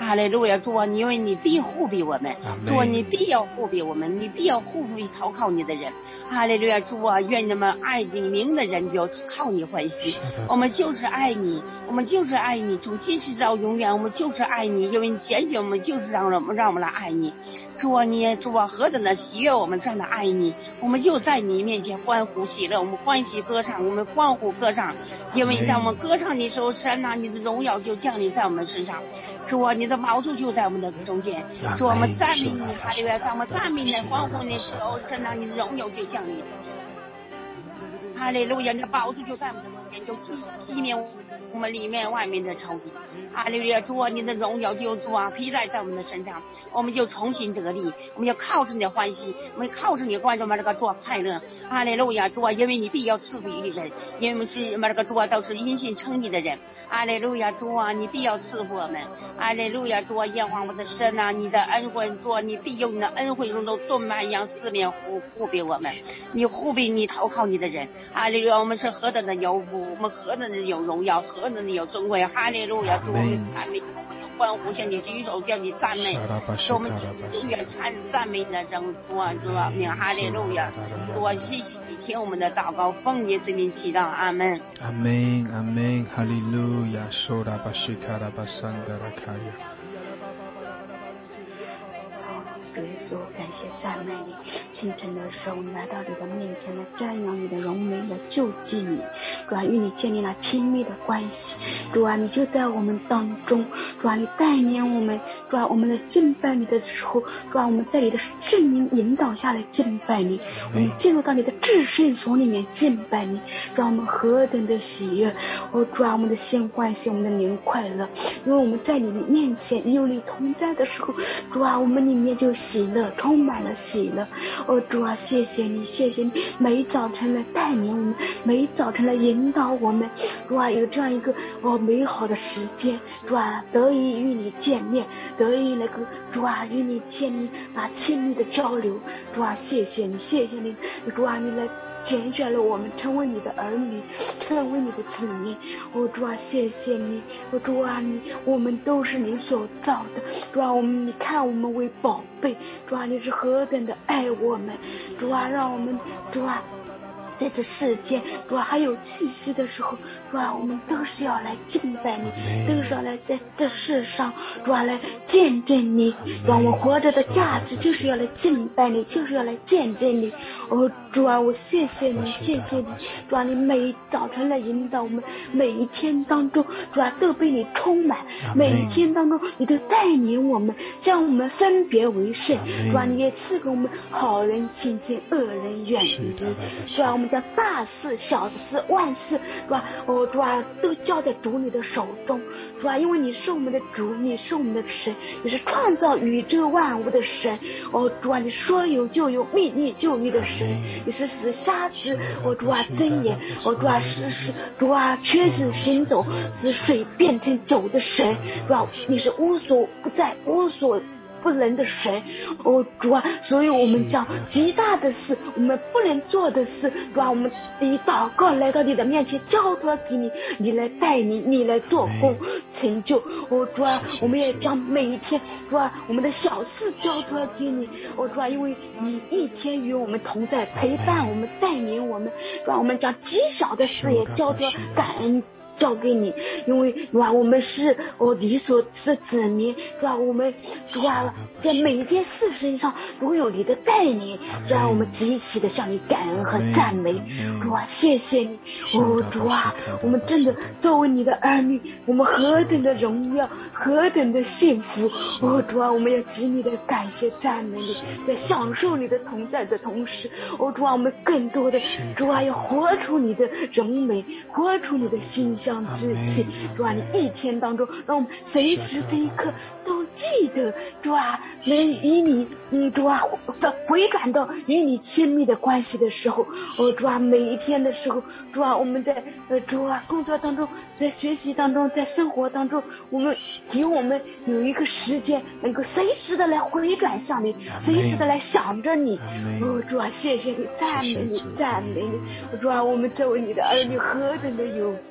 哈利路亚！主啊，因为你必护庇我们，主啊，你必要护庇我们，你必要护庇投靠你的人。哈利路亚！主啊，愿你们爱你名的人就靠你欢喜。我们就是爱你，我们就是爱你，从今时到永远，我们就是爱你，因为你拣选我们，就是让我们让我们来爱你。主啊，你主啊，何等的喜悦我们这样的爱你，我们就在你面前欢呼喜乐，我们欢喜歌唱，我们欢呼歌唱，因为当我们歌唱的时候，神啊，你的荣耀就降临在我们身上。主啊，你的宝座就在我们的中间。主啊，我们赞美你，哈利路亚！当我们赞美你、欢呼你的时候，神啊，你的荣耀就降临。哈利路亚！你的宝座就在我们的中间，就击击灭我们里面外面的仇敌。哈利路亚！主啊，你的荣耀就主啊披在在我们的身上，我们就重新得力，我们就靠着你的欢喜，我们靠着你观众们这个主快乐。哈利路亚！主啊，因为你必要赐福于人，因为我们是我们这个主啊都是因信称义的人。哈利路亚！主啊，你必要赐福我们。哈利路亚！主啊，耶和华我的神啊，你的恩惠，主啊，你必用你的恩惠如同盾牌一样四面护护庇我们，你护庇你投靠你的人。哈利路亚！我们是何等的有福，我们何等的有荣耀，何等的有尊贵。哈利路亚！主，我们赞美，我们就欢呼，向你举手，叫你赞美，使我们永远赞赞美你的人。主啊，主啊，名哈利路亚！主啊，谢谢你听我们的祷告，奉耶稣名祈祷，阿门。 阿门，阿门，哈利路亚，说拉巴西卡拉巴桑德拉卡亚。 主耶稣，感谢赞美你。清晨的时候，我们来到你的面前来瞻仰你的荣美，来救济你。主啊，与你建立了亲密的关系。主啊，你就在我们当中。主啊，你带领我们。主啊，我们来敬拜你的时候，主啊，我们在你的圣灵引导下来敬拜你。我们进入到你的至圣所里面敬拜你。主啊，我们何等的喜悦！哦，主啊，我们的心欢喜，我们的灵快乐，因为我们在你的面前有你同在的时候，主啊，我们里面就喜乐，充满了喜乐。哦，主啊，谢谢你，谢谢你，每一早晨来带领我们，每一早晨来引导我们。主啊，有这样一个哦美好的时间，主啊，得以与你见面，得以那个主啊与你建立那亲密的交流。主啊，谢谢你，谢谢你，主啊，你来拣选了我们，成为你的儿女，成为你的子民。哦，主啊，谢谢你，哦，主啊，你我们都是你所造的。主啊，我们你看我们为宝贝。主啊，你是何等的爱我们。主啊，让我们主啊在这世间，主啊还有气息的时候，主啊我们都是要来敬拜你，都是要来在这世上主啊来见证你。主啊，我活着的价值就是要来敬拜你，就是要来见证你。哦，主啊，我谢谢你，谢谢你。主啊，你每早晨来引导我们，每一天当中主啊都被你充满，每一天当中你都带领我们，将我们分别为圣。主啊，你也赐给我们好人亲近，恶人远离。主啊，我们将大事小事万事主啊哦主啊都交在主你的手中。主啊，因为你是我们的主，你是我们的神，你是创造宇宙万物的神。哦主啊，你说有就有，命立就立的神，你是使瞎子哦主啊睁眼，哦主啊使使主啊瘸子行走，使水变成酒的神。主啊，你是无所不在，无所不能的神。哦主啊，所以我们将极大的事，我们不能做的事，主啊，我们以祷告来到你的面前交托给你，你来带你，你来做工成就。哦主啊，我们也将每一天主啊我们的小事交托给你。哦主啊，因为你一天与我们同在，陪伴我们，带领我们。主啊，我们将极小的事也交托感恩交给你，因为主啊我们是哦你所是子民。主啊，我们主啊在每一件事身上都有你的带领。主啊，我们极其的向你感恩和赞美。主啊，谢谢你。哦主啊，我们真的作为你的儿女，我们何等的荣耀，何等的幸福。哦主啊，我们要极力的感谢赞美你，在享受你的同在的同时，哦主啊，我们更多的主啊要活出你的荣美，活出你的馨香之气。主啊，你一天当中让我们随时这一刻都记得主啊能与你嗯主啊回转到与你亲密的关系的时候。哦主啊，每一天的时候，主啊我们在呃主啊工作当中，在学习当中，在生活当中，我们给我们有一个时间能够随时的来回转向你，随时的来想着你。哦主啊，谢谢你，赞美你，赞美你。主啊，我们作为你的儿女何等的有福。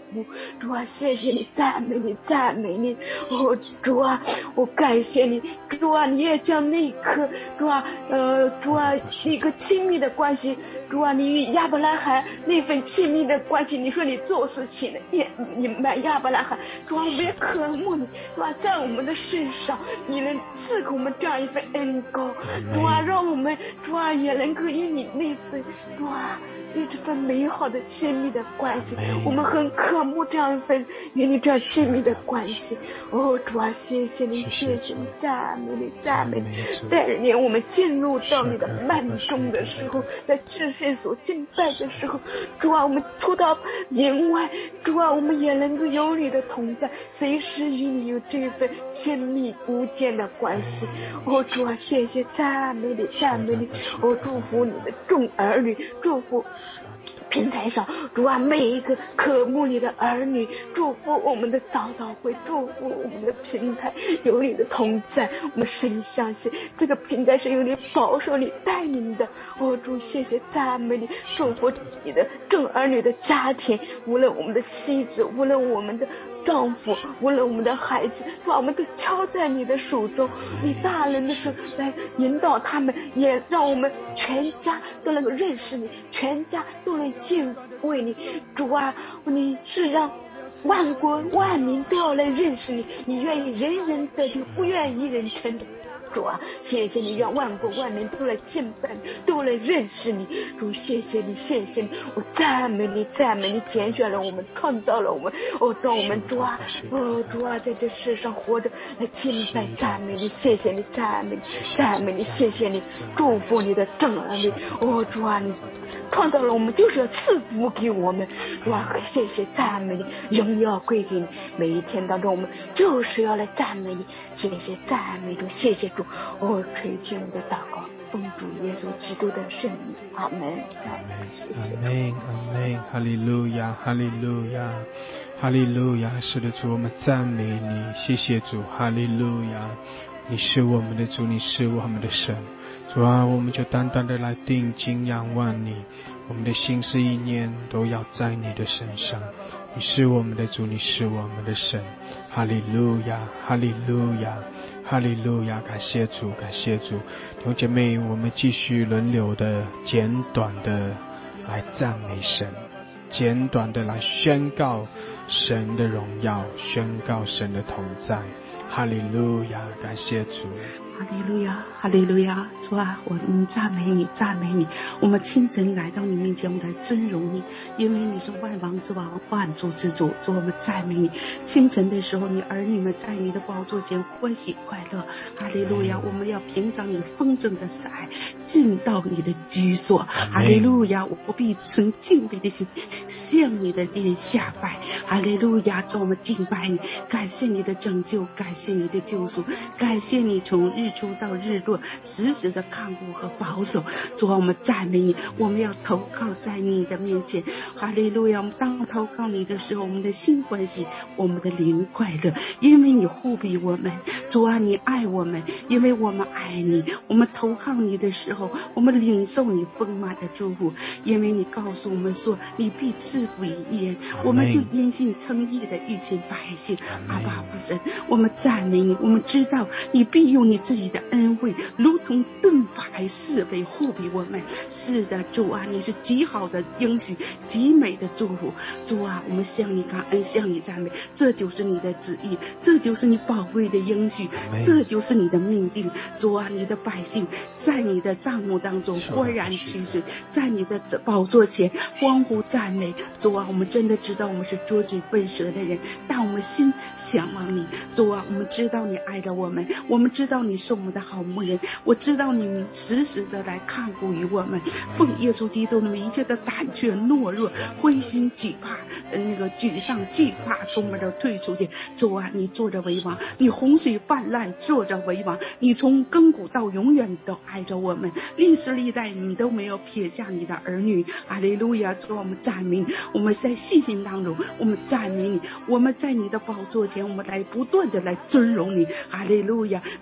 主啊，谢谢你，赞美你，赞美你。哦，主啊，我感谢你，主啊，你也将那一颗，主啊，呃，主啊，一个亲密的关系，主啊，你与亚伯拉罕那份亲密的关系，你说你做事情的也你满亚伯拉罕，主啊，我们也渴慕你，主啊，在我们的身上，你能赐给我们这样一份恩膏，主啊，让我们主啊也能够与你那份主啊与这份美好的亲密的关系，我们很渴慕这样一份与你这样亲密的关系。哦，主啊，谢谢你，谢谢你，赞美你，赞美你，带领我们进入到你的幔中的时候，在至圣所敬拜的时候，主啊，我们出到营外，主啊，我们也能够有你的同在，随时与你有这份亲密无间的关系。哦，主啊，谢谢，赞美你，赞美你，我、哦、祝福你的众儿女，祝福平台上主啊每一个渴慕你的儿女，祝福我们的早祷会，祝福我们的平台有你的同在，我们深相信这个平台是有你保守你带领的。哦，主，谢谢，赞美你，祝福你的众儿女的家庭，无论我们的妻子，无论我们的丈夫，无论我们的孩子，主啊，我们都敲在你的手中，你大人的手来引导他们，也让我们全家都能够认识你，全家都能敬畏你。主啊，你是让万国万民都要来认识你，你愿意人人得救，不愿一人成的。主啊，谢谢你，让万国万民都来敬拜你，都来认识你。主，谢谢你，谢谢你，我赞美你，赞美你，拣选了我们，创造了我们，哦，让我们主啊，哦，主啊，在这世上活着来敬拜赞美你，谢谢你，赞美你，赞美你，谢谢你，祝福你的正儿女。哦，主啊，你创造了我们，就是要赐福给我们。主啊，谢谢，赞美你，荣耀归给你。每一天当中，我们就是要来赞美你，谢谢，赞美主，谢谢主。哦，垂听我的祷告，奉主耶稣基督的圣名，阿门。 阿门，阿门，哈利路亚，哈利路亚，哈利路亚。是的，主，我们赞美你，谢谢主，哈利路亚。你是我们的主，你是我们的神。主啊，我们就单单的来定睛仰望你，我们的心思意念都要在你的身上。你是我们的主，你是我们的神。哈利路亚，哈利路亚，哈利路亚。感谢主，感谢主。弟兄姐妹，我们继续轮流的简短的来赞美神，简短的来宣告神的荣耀，宣告神的同在。哈利路亚，感谢主。 哈利路亚，哈利路亚，主啊，我们赞美你，赞美你。我们清晨来到你面前，我们来尊荣你，因为你是万王之王，万主之主。主，我们赞美你。清晨的时候，你儿女们在你的宝座前欢喜快乐。哈利路亚，我们要凭着你丰盛的慈爱进到你的居所。哈利路亚，我必存敬畏的心向你的殿下拜。哈利路亚，主，我们敬拜你，感谢你的拯救，感谢你的救赎，感谢你从日出到日落时时的看顾和保守。主啊，我们赞美你，我们要投靠在你的面前。哈利路亚，我们当投靠你的时候，我们的心欢喜，我们的灵快乐，因为你护庇我们。主啊，你爱我们，因为我们爱你。我们投靠你的时候，我们领受你丰满的祝福，因为你告诉我们说你必赐福一人，我们就因信称义的一群百姓。阿爸父神，我们赞美你，我们知道你必用你自己的恩惠如同盾牌四围护庇我们。是的，主啊，你是极好的应许，极美的祝福。主啊，我们向你感恩，向你赞美，这就是你的旨意，这就是你宝贵的应许，这就是你的命定。主啊，你的百姓在你的帐幕当中欢然取水，在你的宝座前欢呼赞美。主啊，我们真的知道我们是拙嘴笨舌的人，但我们心向往你。主啊，我们知道你爱着我们，我们知道你是我们的好牧人，我知道你时时的来看顾于我们。奉耶稣基督的一切的胆怯懦弱灰心惧怕那个沮丧惧怕从我们的退出去。主啊，你坐着为王，你洪水泛滥坐着为王，你从亘古到永远都爱着我们，历史历代你都没有撇下你的儿女。哈利路亚，主，我们赞美你，我们在信心当中我们赞美你，我们在你的宝座前我们来不断的来尊荣你。哈利路亚，你是万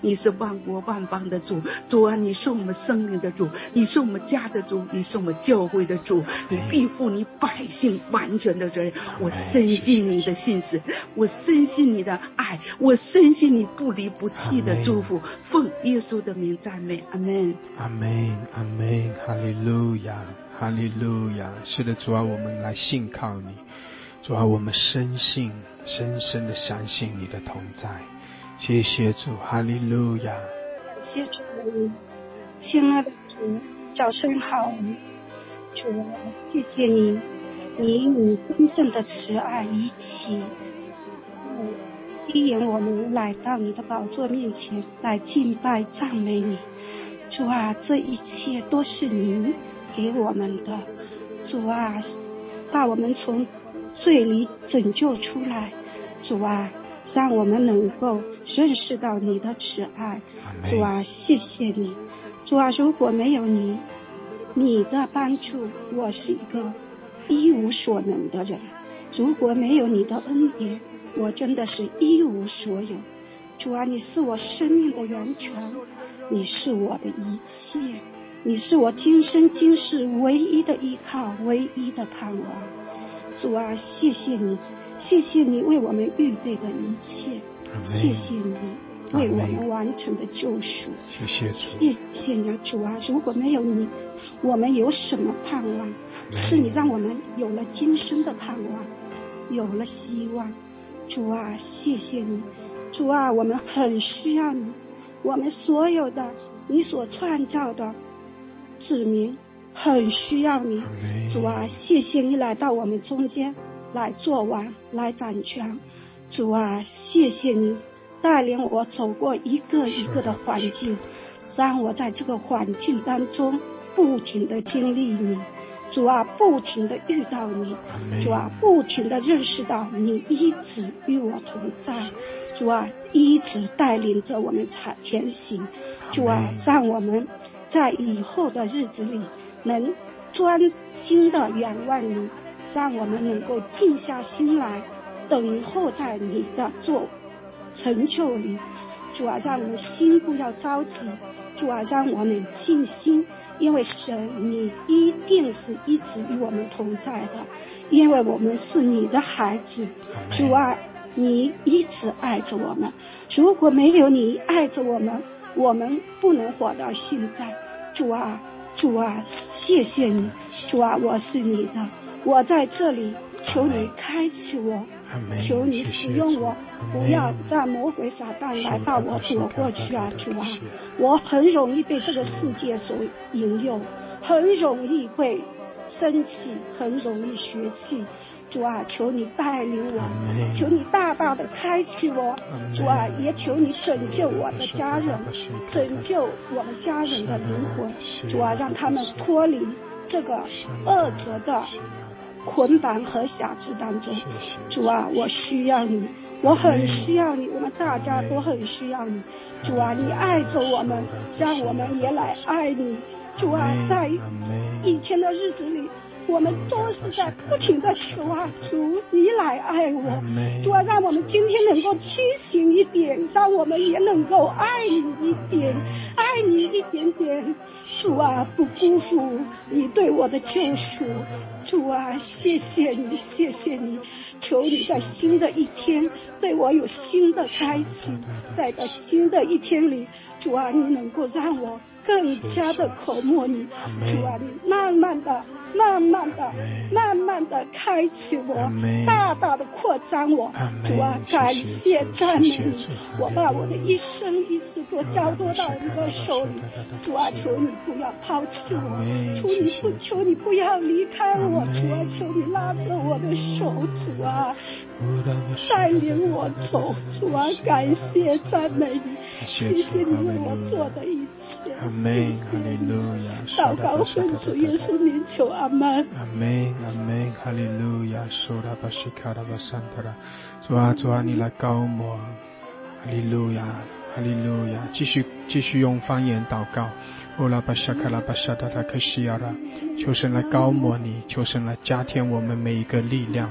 万国万邦的主。主啊，你是我们生命的主，你是我们家的主，你是我们教会的主，你必负你百姓完全的责任。我深信你的信实，我深信你的爱，我深信你不离不弃的祝福。奉耶稣的名赞美，阿门， 阿门，阿门，哈利路亚，哈利路亚。是的，主啊，我们来信靠你，主啊，我们深信，深深的相信你的同在。谢谢主，哈利路亚。 谢主，亲爱的主，早上好，主啊，谢谢你，你以你丰盛的慈爱一起吸引我们来到你的宝座面前来敬拜赞美你。主啊，这一切都是你给我们的。主啊，把我们从罪里拯救出来。主啊，让我们能够认识到你的慈爱。主啊，谢谢你。主啊，如果没有你你的帮助，我是一个一无所能的人。如果没有你的恩典，我真的是一无所有。主啊，你是我生命的源泉，你是我的一切，你是我今生今世唯一的依靠，唯一的盼望。主啊，谢谢你，谢谢你为我们预备的一切，谢谢你为我们完成的救赎。 谢谢主， 谢谢你啊，主啊！如果没有你，我们有什么盼望？是你让我们有了今生的盼望，有了希望。主啊，谢谢你，主啊！我们很需要你，我们所有的你所创造的子民很需要你。主啊，谢谢你来到我们中间，来做王，来掌权。主啊，谢谢你带领我走过一个一个的环境，让我在这个环境当中不停的经历你。主啊，不停的遇到你。主啊，不停的认识到你一直与我同在。主啊，一直带领着我们前行。主啊，让我们在以后的日子里能专心的仰望你，让我们能够静下心来等候在你的做成就里。主啊，让我们心不要着急。主啊，让我们静心，因为神你一定是一直与我们同在的，因为我们是你的孩子。主啊，你一直爱着我们，如果没有你爱着我们，我们不能活到现在。主啊，主啊，谢谢你。主啊，我是你的，我在这里，求你开启我，求你使用我，不要让魔鬼撒旦来把我躲过去啊！主啊，我很容易被这个世界所引诱，很容易会生气，很容易学气。主啊，求你带领我，求你大大的开启我。主啊，也求你拯救我的家人，拯救我们家人的灵魂。主啊，让他们脱离这个恶者的捆绑和辖制当中。主啊，我需要你，我很需要你，我们大家都很需要你。主啊，你爱着我们，让我们也来爱你。主啊，在以前的日子里，我们都是在不停的求啊，主你来爱我。主啊，让我们今天能够清醒一点，让我们也能够爱你一点，爱你一点点。主啊，不辜负你对我的救赎。主啊，谢谢你，谢谢你，求你在新的一天对我有新的开启，在这新的一天里，主啊，你能够让我更加的口默你。主啊，你慢慢的慢慢的慢慢的开启我，大大的扩张我。主啊，感谢赞美你，我把我的一生一世都交托到你的手里。主啊，求你不要抛弃我，求你不求你不要离开我。主啊，求你拉着我的手。主啊，带领我走。主啊，感谢赞美你，谢谢你为我做的一切。 阿门，哈利路亚。 祷告奉主耶稣名求，阿门。 阿门，阿门，哈利路亚。说拉巴西卡拉巴桑特拉，主啊，主啊，你来膏抹，哈利路亚，哈利路亚。继续，继续用方言祷告。欧拉巴沙卡拉巴沙达达克西亚拉，求神来膏抹你，求神来加添我们每一个力量，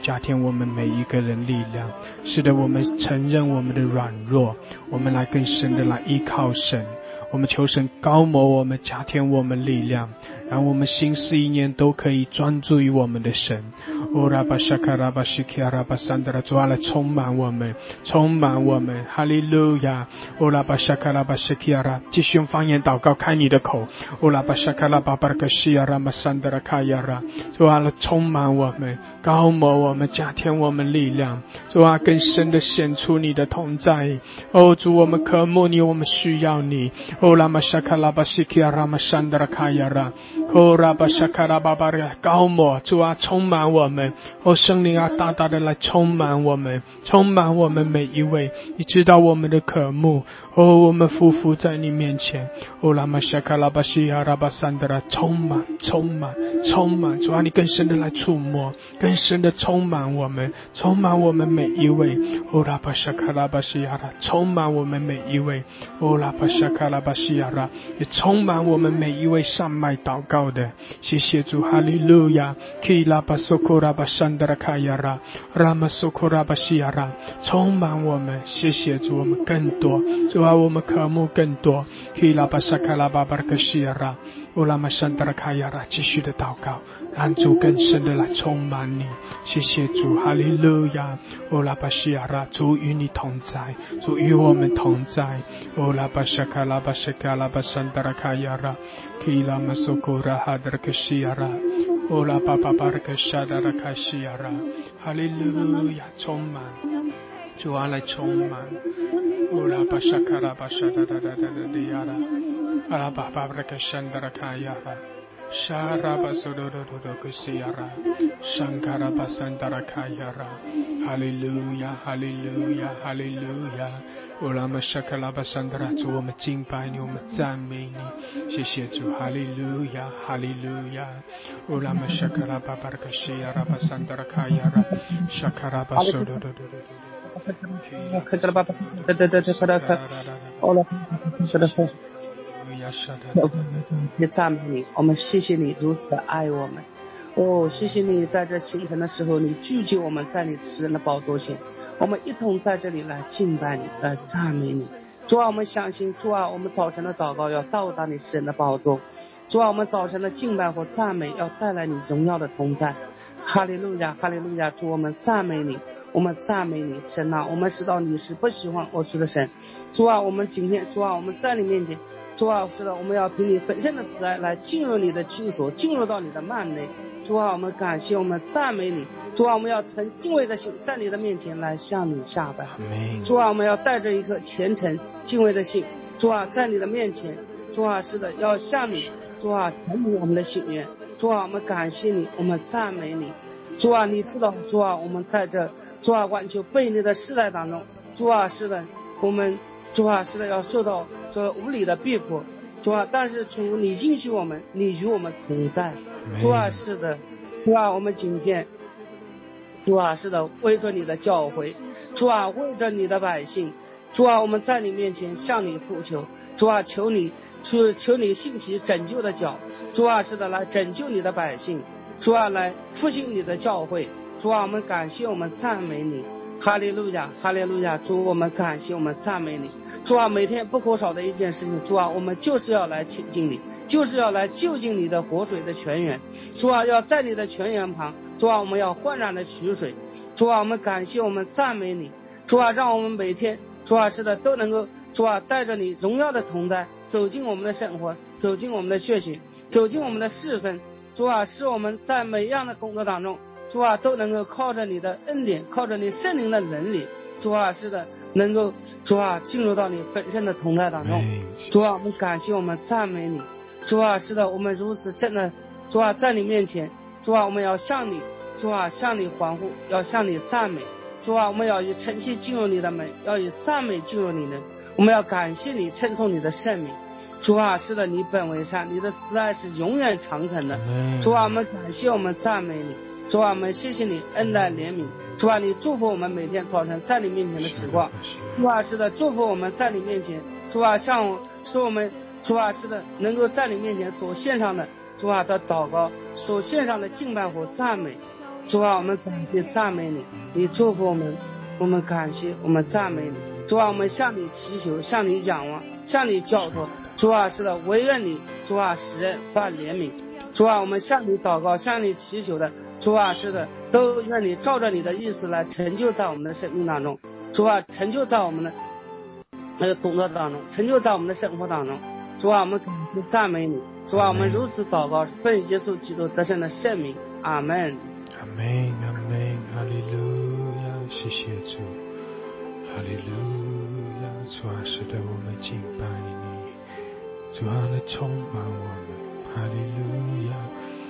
加添我们每一个人力量。是的，我们承认我们的软弱，我们来更深的来依靠神。我们求神高摩我们，加添我们力量，让我们心思意念都可以专注于我们的神。哦拉巴沙卡拉巴西基拉巴桑德拉，主啊来充满我们，充满我们，哈利路亚。哦拉巴沙卡拉巴西基拉，继续用方言祷告，开你的口。哦拉巴沙卡拉巴巴克西亚拉马桑德拉卡亚拉，主啊来充满我们，高摩我们，加添我们力量。主啊更深的显出你的同在。哦主，我们渴慕你，我们需要你。哦拉玛沙卡拉巴西基拉马桑德拉卡亚拉，哦拉巴沙卡拉巴巴的高摩，主啊充满我们。哦圣灵啊，大大的来充满我们，充满我们每一位。你知道我们的渴慕。哦我们匍匐在你面前。哦拉玛沙卡拉巴西亚拉巴桑德拉，充满充满充满。主啊你更深的来触摸，更深的充满我们，充满我们每一位。哦拉巴沙卡拉巴西亚拉，充满我们每一位。哦拉巴沙卡拉巴西亚拉，也充满我们每一位上麦祷告的。谢谢主，哈利路亚。基拉巴索库拉巴山德拉卡亚拉，拉玛索库拉巴西亚拉，充满我们。谢谢主，我们更多，主啊我们渴慕更多。基拉巴沙卡拉巴巴克西亚拉，乌拉玛山德拉卡亚拉，继续的祷告，让主更深的来充满你。谢谢主，哈利路亚。乌拉巴西亚拉，主与你同在，主与我们同在。乌拉巴沙卡拉巴沙卡拉巴山德拉卡亚拉，基拉玛索库拉哈德拉克西亚拉，乌拉巴巴巴克沙德拉卡西亚拉，哈利路亚，充满，主啊来充满。乌拉巴沙卡拉巴沙达达达达达迪亚拉，阿拉巴巴巴克山德拉卡亚拉。Sharaba Sododo Kusiara Shankaraba Sandara Kayara. Hallelujah, Hallelujah, Hallelujah. Ulama Shakalaba Sandara, 主我们敬拜你，我们赞美你，谢谢主，哈利路亚，哈利路亚。Ulama Shakalaba Barakashiyara Sandara Kayara Shakaraba Sododo. 也赞美你，我们谢谢你如此的爱我们。哦，谢谢你在这清晨的时候，你聚集我们在你慈人的宝座前，我们一同在这里来敬拜你，来赞美你。主啊，我们相信，主啊，我们早晨的祷告要到达你慈人的宝座。主啊，我们早晨的敬拜和赞美要带来你荣耀的同在。哈利路亚，哈利路亚！主，我们赞美你，我们赞美你，神啊，我们知道你是不喜欢恶事的神。主啊，我们今天，主啊，我们在你面前。主啊，是的，我们要凭你本身的慈爱来进入你的居所，进入到你的幔内。主啊，我们感谢，我们赞美你。主啊，我们要存敬畏的心，在你的面前来向你下拜。主啊，我们要带着一颗虔诚敬畏的心。主啊，在你的面前，主啊，是的，要向你，主啊，成就我们的心愿。主啊，我们感谢你，我们赞美你。主啊，你知道，主啊，我们在这主啊完全悖逆的世代当中，主啊，是的，我们。主啊，是的，要受到这无理的逼迫。主啊，但是主你应许我们，你与我们同在。主啊，是的，主啊，我们今天，主啊，是的，为着你的教诲，主啊，为着你的百姓，主啊，我们在你面前向你呼求。主啊，求你，求求你兴起拯救的脚。主啊，是的，来拯救你的百姓。主啊，来复兴你的教诲。主啊，我们感谢，我们赞美你。哈利路亚，哈利路亚！主，我们感谢，我们赞美你。主啊，每天不可少的一件事情，主啊，我们就是要来亲近你，就是要来就近你的活水的泉源。主啊，要在你的泉源旁，主啊，我们要焕然的取水。主啊，我们感谢，我们赞美你。主啊，让我们每天，主啊，是的，都能够，主啊，带着你荣耀的同在，走进我们的生活，走进我们的血血，走进我们的侍奉。主啊，使我们在每样的工作当中，主啊，都能够靠着你的恩典，靠着你圣灵的能力，主啊，是的，能够主啊进入到你本身的同在当中。主啊，我们感谢，我们赞美你。主啊，是的，我们如此真的，主啊，在你面前，主啊，我们要向你，主啊，向你欢呼，要向你赞美。主啊，我们要以诚心进入你的门，要以赞美进入你的，我们要感谢你，称颂你的圣名。主啊，是的，你本为善，你的慈爱是永远长存的。主啊，我们感谢，我们赞美你。主啊，我们谢谢你恩待怜悯。主啊，你祝福我们每天早晨在你面前的时光。主啊，是的，祝福我们在你面前。主啊，像使我们主啊，是的，能够在你面前所献上的主啊的祷告，所献上的敬拜和赞美。 主啊，我们感谢赞美你，你祝福我们，我们感谢，我们赞美你。主啊，我们向你祈求，向你仰望，向你交托。主啊，是的，唯愿你，主啊，使人发怜悯。主啊，我们向你祷告，向你祈求的，主啊，是的，都愿你照着你的意思来成就在我们的生命当中。主啊，成就在我们的那个工作当中，成就在我们的生活当中。主啊，我们感谢赞美你。主啊，我们如此祷告，奉耶稣基督得胜的圣名，阿门。 阿门，阿门，哈利路亚，谢谢主，哈利路亚，主啊，是的，我们敬拜你，主啊，来充满我们，哈利路亚。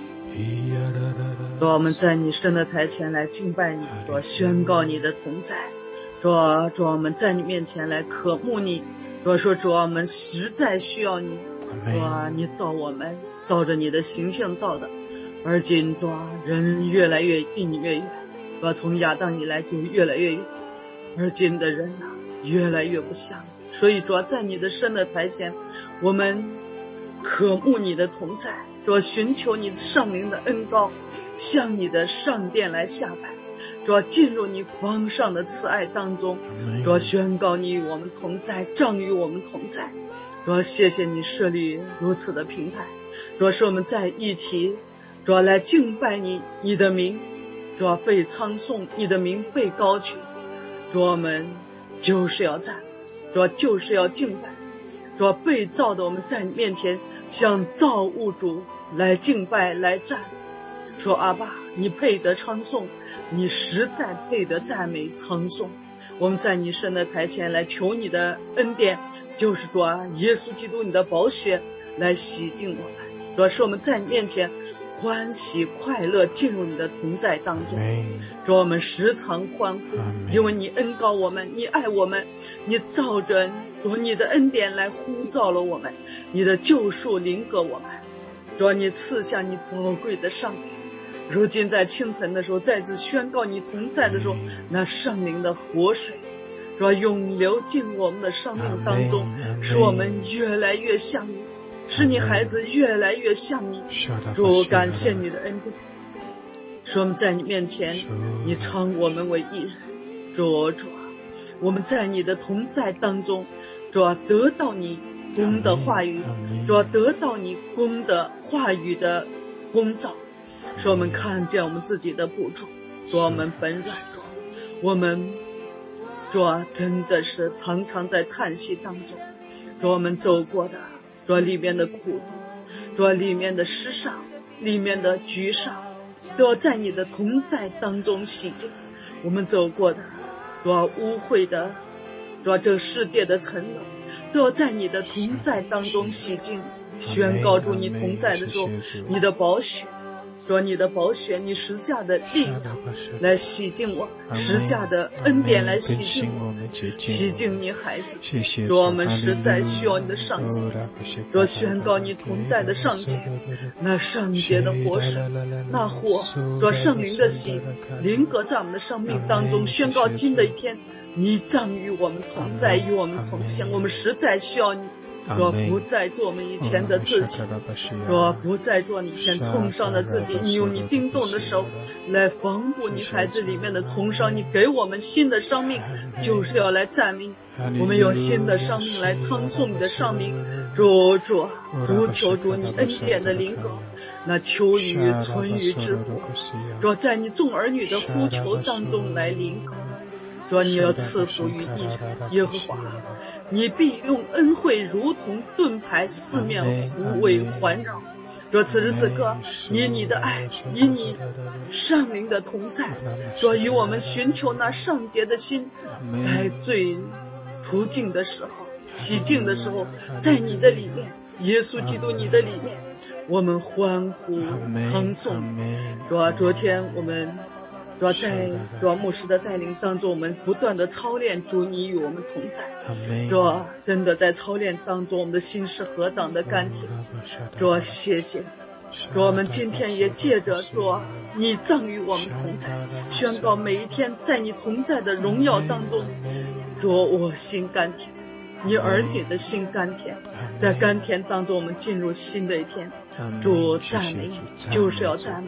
主啊，我们在你圣的台前来敬拜你，主啊，宣告你的同在。主啊，主啊，我们在你面前来渴慕你。主啊，说主啊，我们实在需要你。主啊，你造我们，照着你的形象造的。而今主啊，人越来越离你越远。主啊，从亚当以来就越来越远。而今的人啊，越来越不像你。所以主啊，在你的圣的台前，我们渴慕你的同在。主啊，寻求你圣灵的恩膏，向你的上殿来下拜。主啊，进入你方上的慈爱当中。主啊，宣告你与我们同在，仗与我们同在。主啊，谢谢你设立如此的平台。主啊，使我们在一起，主啊，来敬拜你，你的名，主啊，被唱颂，你的名被高举。主啊，我们就是要赞，主啊，就是要敬拜。主啊，被造的我们在你面前向造物主来敬拜来赞。说阿爸，你配得唱颂，你实在配得赞美唱颂。我们在你圣的台前来求你的恩典，就是主啊，耶稣基督你的宝血来洗净我们。主啊，使我们在你面前欢喜快乐进入你的同在当中。主啊，我们时常欢呼，因为你恩膏我们，你爱我们，你照着主你的恩典来呼召了我们，你的救赎临格我们。主啊，你赐下你宝贵的圣灵。如今在清晨的时候，再次宣告你同在的时候，那圣灵的活水主啊，涌流进我们的生命当中，使我们越来越像你，使你孩子越来越像你。主，感谢你的恩典，使我们在你面前，你称我们为义人。主主啊，我们在你的同在当中，主啊，得到你公的话语，主啊，得到你公的话语的光照，使我们看见我们自己的不足，主啊，我们本软弱，我们主啊，真的是常常在叹息当中，主啊，我们走过的主啊，里面的苦毒，主啊，里面的失丧，里面的沮丧，都要在你的同在当中洗净。我们走过的主啊，污秽的主啊，这个世界的沉沦，都要在你的同在当中洗净。宣告住你同在的时候，你的宝血，主啊，你的宝血，你十架的力量来洗净我，十架的恩典来洗净我，洗净你孩子。主啊，我们实在需要你的上洁。主啊，宣告你同在的上洁，那上洁的活水，那火，主啊，圣灵的喜临格在我们的生命当中。宣告今的一天，你将与我们同在，与我们同行。我们实在需要你。说不再做我们以前的自己，说不再做你以前创伤的自己，你用你叮动的手来缝补你孩子里面的创伤，你给我们新的生命，就是要来赞美我们有新的生命来称颂你的圣名。主主主求主你恩典的灵格，那秋雨春雨之福，主在你众儿女的呼求当中来灵格。主你要赐福于一人，耶和华，你必用恩惠如同盾牌四面护卫环绕。主此时此刻，以你的爱，以你圣灵的同在，主与我们寻求那圣洁的心，在最途径的时候，洗净的时候，在你的里面，耶稣基督你的里面，我们欢呼称颂。主啊，昨天我们主要在主要牧师的带领当中，我们不断的操练主你与我们同在。主要真的在操练当中，我们的心是何等的甘甜。主要谢谢。主要我们今天也借着主你赠与我们同在，宣告每一天在你同在的荣耀当中，主我心甘甜，你儿女的心甘甜，在甘甜当中我们进入新的一天。主赞美，就是要赞美。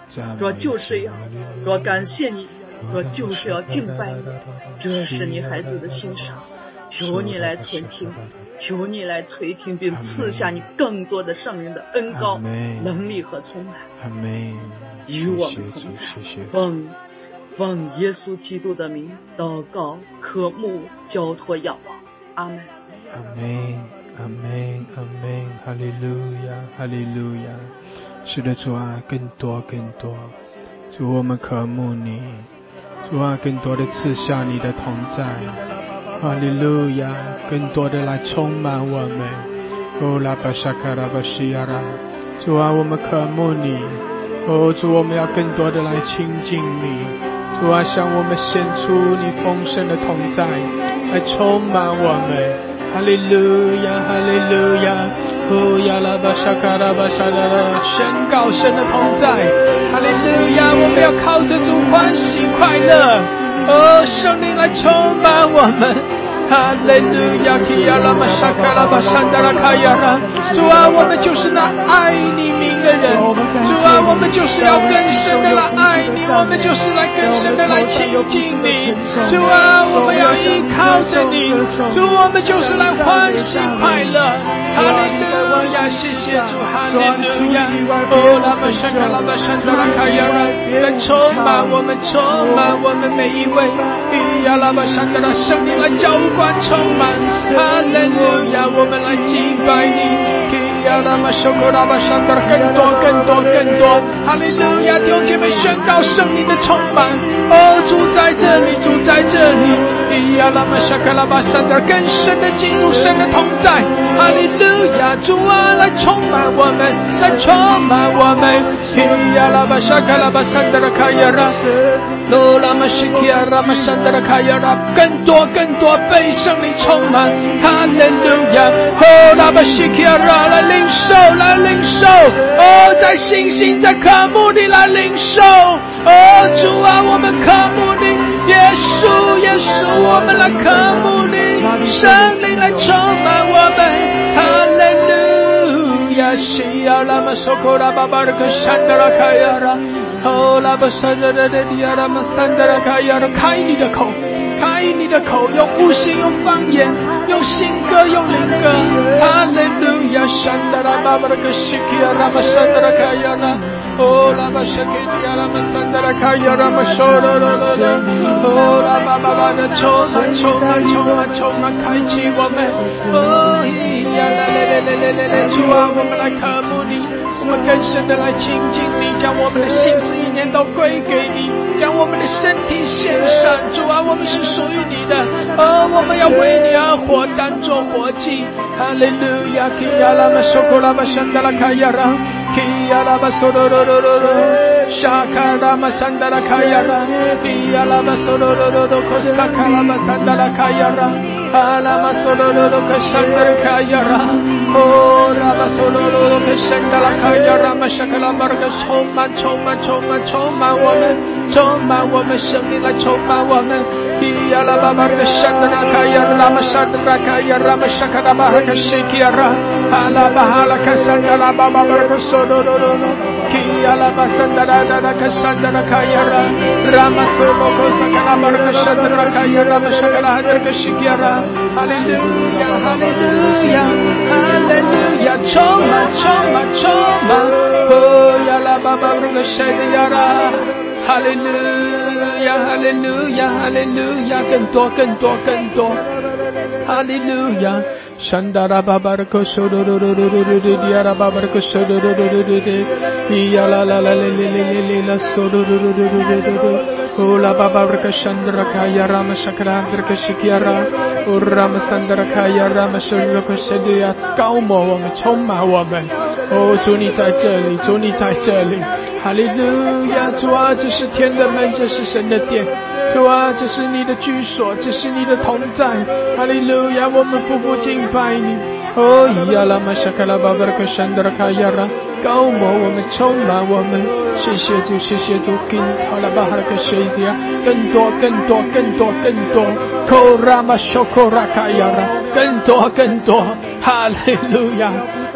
主就是要主感谢你，主就是要敬拜你，这是你孩子的心声，求你来垂听，求你来垂听，并赐下你更多的圣灵的恩膏、能力和充满，与我们同在。奉奉耶稣基督的名祷告、渴慕、交托、仰望。阿门。 阿门，阿门，阿门，哈利路亚，哈利路亚。是的，主啊，更多更多，主我们渴慕你，主啊，更多的赐下你的同在，哈利路亚，更多的来充满我们。哦，拉巴沙卡拉巴西亚拉，主啊，我们渴慕你，哦，主，我们要更多的来亲近你。主啊，向我们献出你丰盛的同在，来充满我们。哈利路亚，哈利路亚，哦呀拉巴沙卡拉巴沙拉拉，宣告神的同在。哈利路亚，我们要靠着主欢喜快乐。哦，圣灵来充满我们。哈利路亚，基亚拉巴沙卡拉巴山达拉卡亚拉。主啊，我们就是那爱你名的人。主啊，我们就是要更深的来爱你，我们就是来更深的来亲近你。主啊，我们要依靠着你。主，我们就是来欢喜快乐。哈利路亚，谢谢主，哈利路亚。哦，拉巴山卡拉巴山达拉卡亚拉，来充满我们，充满我们每一位。伊亚拉巴山达拉，圣灵来浇灌充满。哈利路亚，我们来敬拜你。更多更多更多，哈利路亚！弟兄姐妹宣告圣灵的充满，哦，主在这里，主在这里，咿呀啦嘛沙卡拉巴山的更深的进入神的同在，哈利路亚！主啊，来充满我们，来充满我们，咿呀啦巴沙卡拉巴山的卡亚拉，罗拉嘛西基亚拉嘛山的卡亚拉，更多更多被圣灵充满，哈利路亚！哦，拉巴西基亚拉来领受，来领受，哦，在信心，在渴慕你来领受，哦，主啊，我们渴慕你，耶稣，耶稣，我们来渴慕你，圣灵来充满我们，哈利路亚，西亚拉玛索科拉巴巴尔克山德拉卡亚拉，哦，拉巴山德拉迪亚拉玛山德拉卡亚拉，开你的口。开你的口，用悟性，用方言，用新歌，用灵歌。哈利路亚，山达拉巴巴拉克西基亚拉玛山达拉卡亚拉，哦拉巴沙基亚拉玛山达拉卡亚拉玛索罗罗罗罗，哦拉巴巴巴的充满，充满，充满，充满，开启我们。哦咿呀啦嘞嘞嘞嘞嘞嘞，主啊，我们来渴慕你，我们更深的来亲近你，将我们的心思意念都归给你，将我们的身体献上。主啊，我们是属于你的，哦，我们要为你而活，当作活祭。哈利路亚，基亚拉玛索库拉玛山达拉卡亚拉，基亚拉玛索罗罗罗罗罗，沙卡拉玛山达拉卡亚拉，基亚拉玛索罗罗罗罗，科萨卡拉玛山达拉卡亚拉，阿拉玛索罗罗罗科山达拉卡亚拉，哦，拉玛索罗罗罗科山达拉卡亚拉，玛沙卡拉玛克充满，充满，充满，充满我们，充满我们生命来充满我们。咿呀啦巴巴克山达拉卡亚拉玛山达拉卡亚拉玛沙卡拉巴哈克西基亚拉，阿拉巴哈拉克山达拉巴巴巴克索罗罗罗罗，咿呀啦巴山达拉达拉克山达拉卡亚拉，拉玛索罗克萨卡拉巴克山达拉卡亚拉玛沙卡拉哈德克西基亚拉，哈利路亚，哈利路亚，哈利路亚，充满，充满，充满，哦呀啦巴巴巴克西基亚拉。哈利路亚，哈利路亚，哈利路亚，更多，更多，更多，哈利路亚。山达拉巴巴的口手罗罗罗罗罗罗迪亚拉巴巴的口手罗罗罗罗罗迪，伊呀啦啦啦啦啦啦啦啦手罗罗罗罗罗罗罗，哦拉巴巴的口山达拉卡亚拉玛沙克拉的口西基亚拉，哦拉玛山达拉卡亚拉玛手罗口西迪亚，高摩我们，充满我们，哦主你在这里，主你在这里。哈利路亚，主啊，这是天的门，这是神的殿，主啊，这是你的居所，这是你的同在。哈利路亚，我们夫妇敬拜你。哦咿呀啦玛沙卡拉巴巴克山达拉卡亚拉，高摩我们，充满我们。谢谢主，谢谢主，跟哈拉巴哈克西迪亚，更多，更多，更多，更多。科拉玛修科拉卡亚拉，更多，更多。哈利路亚。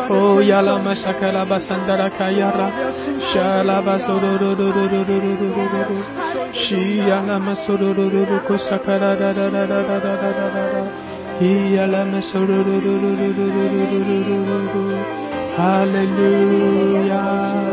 哦呀啦嘛沙卡拉巴桑达拉卡呀啦，沙拉巴索罗罗罗罗罗罗罗罗罗，西呀啦嘛索罗罗罗罗库沙卡拉哒哒哒哒哒哒哒哒哒，伊呀啦嘛索罗罗罗罗罗罗罗罗罗罗罗，哈利路亚，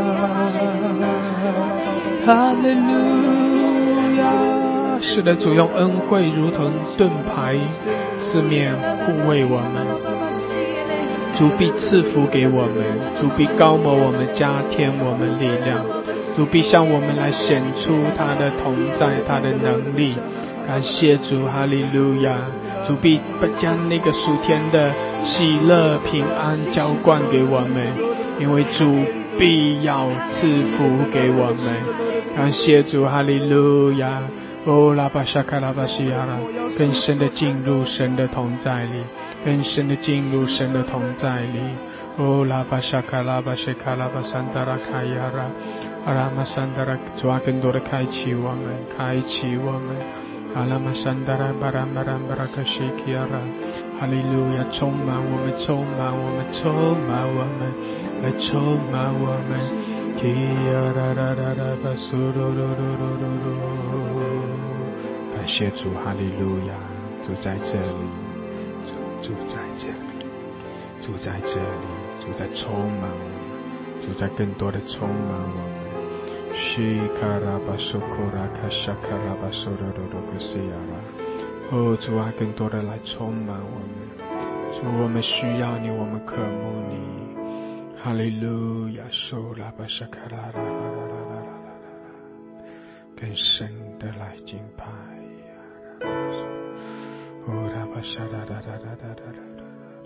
哈利路亚。是的，主用恩惠如同盾牌，四面护卫我们。主必赐福给我们，主必高摩我们，加添我们力量，主必向我们来显出他的同在，他的能力。感谢主，哈利路亚！主必将那个属天的喜乐平安浇灌给我们，因为主必要赐福给我们。感谢主，哈利路亚！哦，拉巴沙卡拉巴西亚拉，更深的进入神的同在里，更深的进入神的同在里。哦，拉巴沙卡拉巴西卡拉巴桑达拉卡亚拉，阿拉玛桑达拉，主啊，更多的开启我们，开启我们。阿拉玛桑达拉巴拉巴拉巴拉卡西基亚拉，哈利路亚，充满我们，充满我们，充满我们，来充满我们。基亚拉拉拉拉巴苏罗罗罗罗罗罗。感谢主，哈利路亚！主在这里，主主在这里，主在这里，主在充满我们，主在更多的充满我们。西卡拉巴苏库拉卡沙卡拉巴苏罗罗罗克西亚拉，哦，主啊，更多的来充满我们，主，我们需要你，我们渴慕你，哈利路亚！苏拉巴沙卡拉拉拉拉拉拉拉拉，更深的来敬拜。哦，拉巴沙拉拉拉拉拉拉拉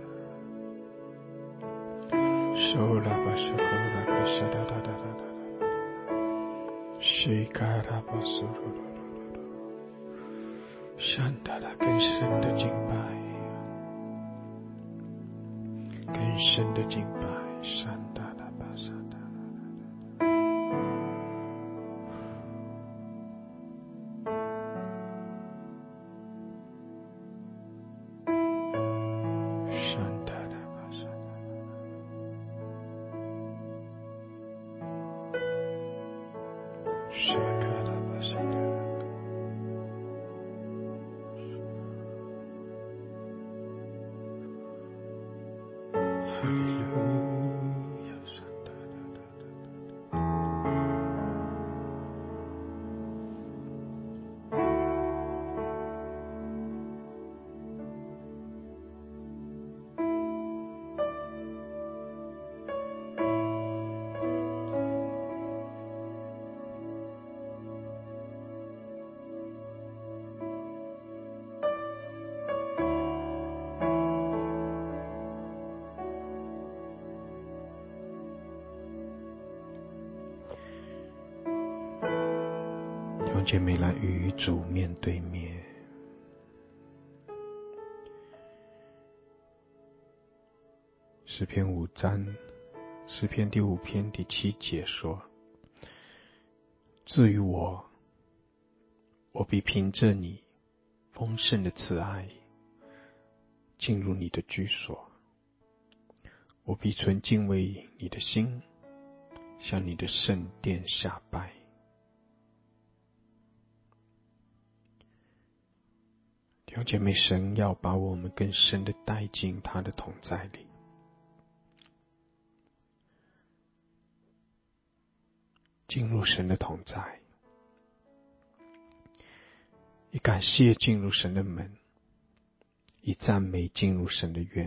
拉，苏拉巴沙库拉卡沙拉拉拉拉拉，西卡拉巴苏罗罗罗罗，山达拉更深的敬拜，更深的敬拜，山达拉巴沙达拉。姐妹来与主面对面，诗篇五章，诗篇第五篇第七节说：至于我，我必凭着你丰盛的慈爱进入你的居所，我必存敬畏你的心，向你的圣殿下拜。弟兄姐妹，神要把我们更深的带进他的同在里，进入神的同在，以感谢进入神的门，以赞美进入神的院。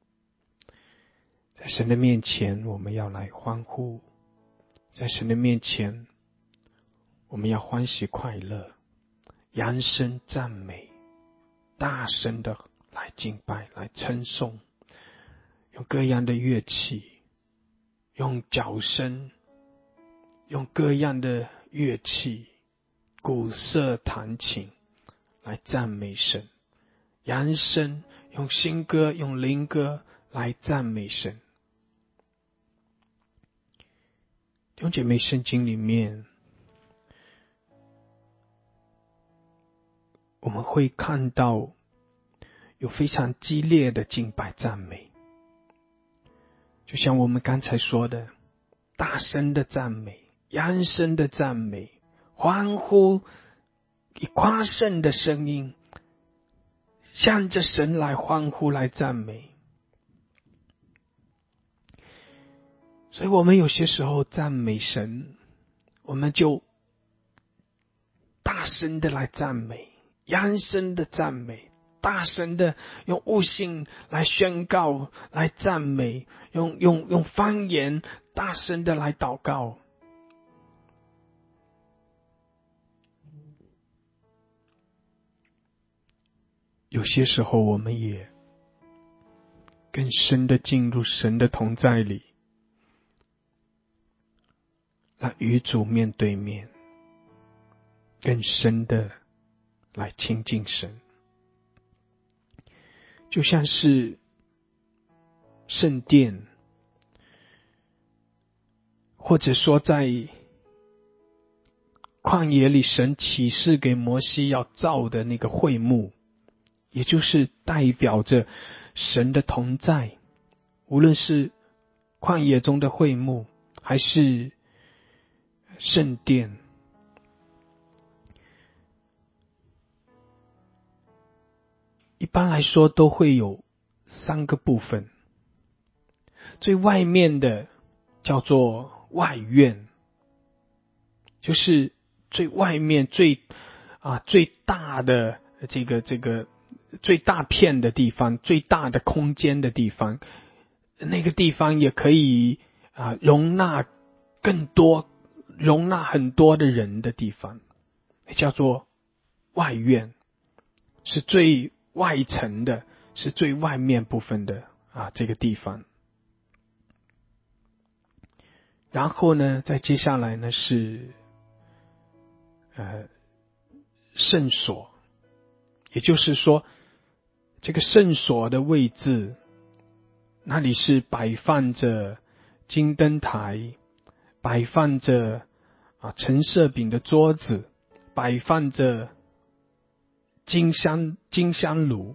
在神的面前，我们要来欢呼；在神的面前，我们要欢喜快乐，扬声赞美，大声的来敬拜，来称颂，用各样的乐器，用角声，用各样的乐器，鼓瑟弹琴来赞美神，扬声，用新歌，用灵歌来赞美神。弟兄姐妹，圣经里面我们会看到有非常激烈的敬拜赞美， 就像我们刚才说的，大声的赞美，扬声的赞美，欢呼，以夸胜的声音向着神来欢呼来赞美。所以我们有些时候赞美神，我们就大声的来赞美，扬声的赞美，大声的用悟性来宣告来赞美，用用用方言大声的来祷告。有些时候我们也更深的进入神的同在里，来与主面对面，更深的来亲近神。就像是圣殿，或者说在旷野里神启示给摩西要造的那个会幕，也就是代表着神的同在。无论是旷野中的会幕，还是圣殿，一般来说都会有三个部分。最外面的叫做外院，就是最外面最啊最大的这个这个最大片的地方，最大的空间的地方，那个地方也可以啊容纳更多容纳很多的人的地方，叫做外院，是最外层的，是最外面部分的啊这个地方。然后呢，再接下来呢是呃圣所，也就是说这个圣所的位置，那里是摆放着金灯台，摆放着啊陈设饼的桌子，摆放着金香金香炉。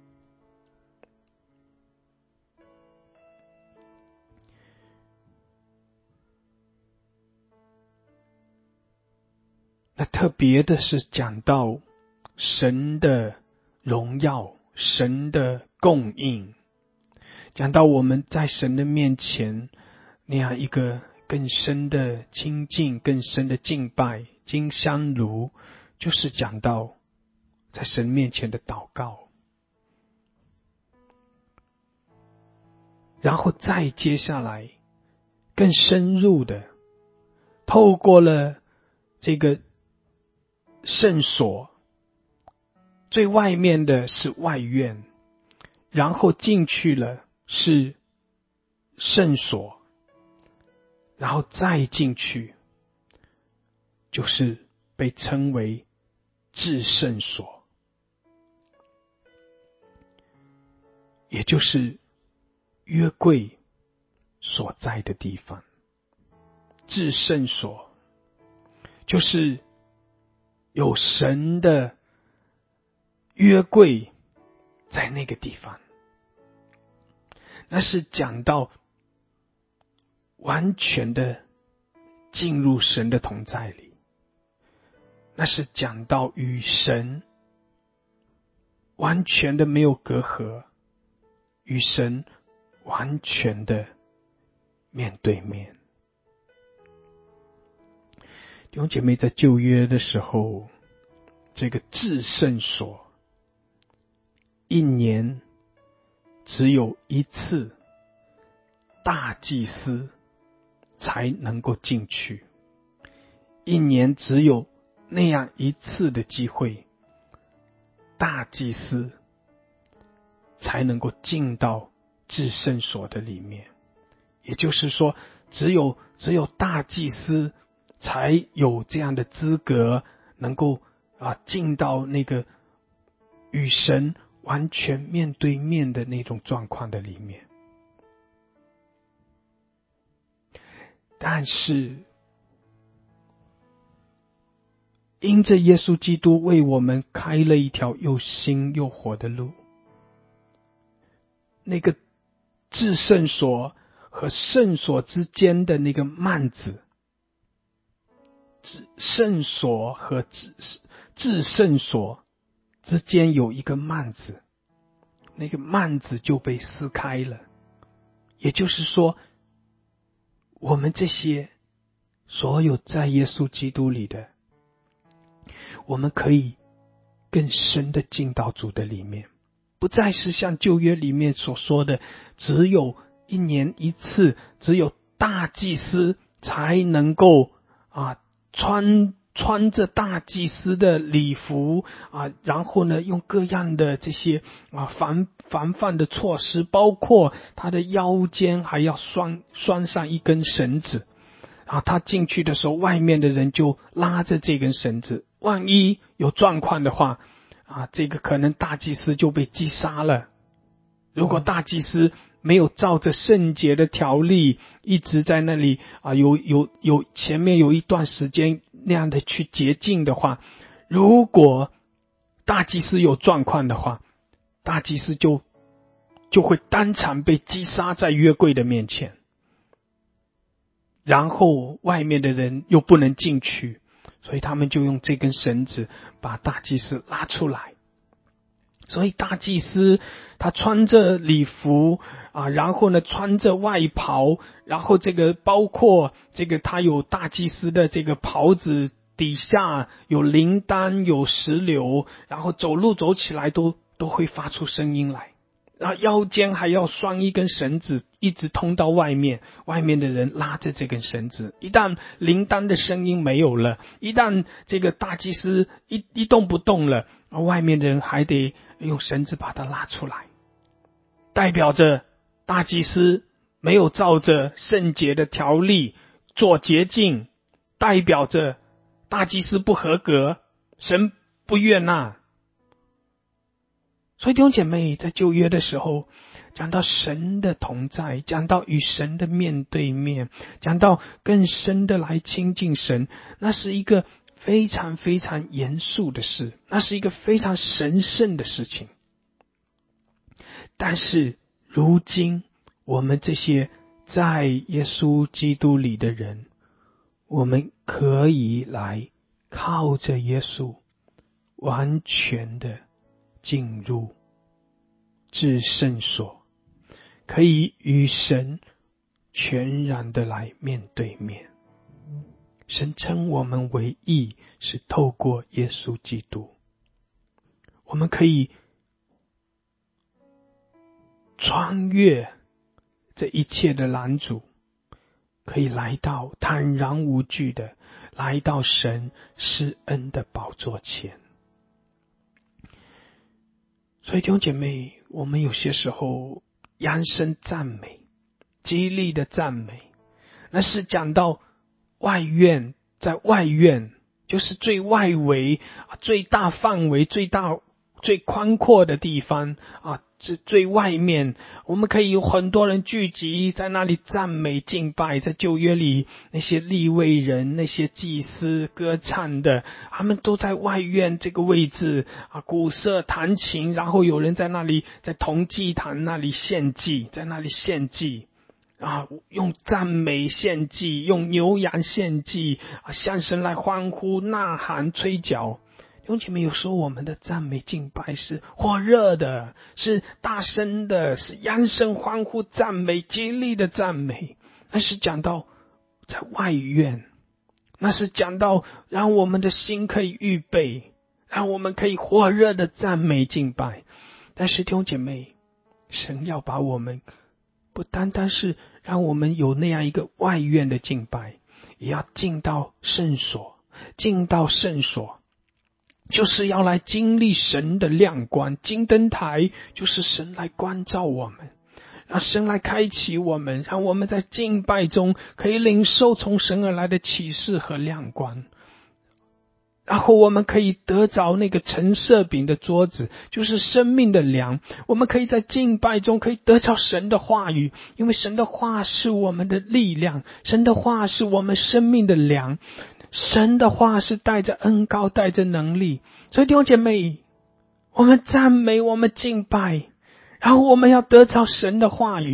那特别的是讲到神的荣耀，神的供应，讲到我们在神的面前那样一个更深的亲近，更深的敬拜。金香炉就是讲到在神面前的祷告。然后再接下来更深入的，透过了这个圣所，最外面的是外院，然后进去了是圣所，然后再进去就是被称为至圣所，也就是约柜所在的地方。至圣所就是有神的约柜在那个地方，那是讲到完全的进入神的同在里，那是讲到与神完全的没有隔阂，与神完全的面对面。弟兄姐妹，在旧约的时候，这个至圣所一年只有一次大祭司才能够进去，一年只有那样一次的机会，大祭司才能够进到至圣所的里面。也就是说，只有只有大祭司才有这样的资格，能够啊进到那个与神完全面对面的那种状况的里面。但是因着耶稣基督为我们开了一条又新又活的路，那个至圣所和圣所之间的那个幔子，圣所和至至圣所之间有一个幔子，那个幔子就被撕开了。也就是说，我们这些所有在耶稣基督里的，我们可以更深的进到主的里面，不再是像旧约里面所说的，只有一年一次，只有大祭司才能够啊穿穿着大祭司的礼服啊，然后呢用各样的这些啊防防范的措施，包括他的腰间还要拴拴上一根绳子啊，他进去的时候，外面的人就拉着这根绳子，万一有状况的话啊，这个可能大祭司就被击杀了。如果大祭司没有照着圣洁的条例一直在那里啊，有有有前面有一段时间那样的去洁净的话，如果大祭司有状况的话，大祭司就就会当场被击杀在约柜的面前，然后外面的人又不能进去，所以他们就用这根绳子把大祭司拉出来。所以大祭司他穿着礼服啊，然后呢穿着外袍，然后这个包括这个他有大祭司的这个袍子底下有铃铛有石榴，然后走路走起来都都会发出声音来，然后腰间还要拴一根绳子一直通到外面，外面的人拉着这根绳子，一旦铃铛的声音没有了，一旦这个大祭司一一动不动了，外面的人还得用绳子把它拉出来，代表着大祭司没有照着圣洁的条例做洁净，代表着大祭司不合格，神不悦纳。所以弟兄姐妹，在旧约的时候讲到神的同在，讲到与神的面对面，讲到更深的来亲近神，那是一个非常非常严肃的事，那是一个非常神圣的事情。但是如今我们这些在耶稣基督里的人，我们可以来靠着耶稣完全的进入至圣所，可以与神全然的来面对面。神称我们为义，是透过耶稣基督，我们可以穿越这一切的拦阻，可以来到坦然无惧的来到神施恩的宝座前。所以弟兄姐妹，我们有些时候扬声赞美，激励的赞美，那是讲到外院，在外院就是最外围最大范围最大最宽阔的地方啊，最最外面，我们可以有很多人聚集在那里赞美敬拜。在旧约里，那些利未人，那些祭司歌唱的，他们都在外院这个位置啊，鼓瑟弹琴，然后有人在那里在铜祭坛那里献祭，在那里献祭啊，用赞美献祭，用牛羊献祭啊，向神来欢呼呐喊吹角。弟兄姐妹，有时候我们的赞美敬拜是火热的，是大声的，是扬声欢呼赞美，激励的赞美，那是讲到在外院，那是讲到让我们的心可以预备，让我们可以火热的赞美敬拜。但是弟兄姐妹，神要把我们不单单是让我们有那样一个外院的敬拜，也要进到圣所，进到圣所就是要来经历神的亮光，金灯台就是神来关照我们，让神来开启我们，让我们在敬拜中可以领受从神而来的启示和亮光，然后我们可以得着那个陈设饼的桌子，就是生命的粮。我们可以在敬拜中可以得着神的话语，因为神的话是我们的力量，神的话是我们生命的粮，神的话是带着恩膏带着能力。所以弟兄姐妹，我们赞美，我们敬拜，然后我们要得着神的话语，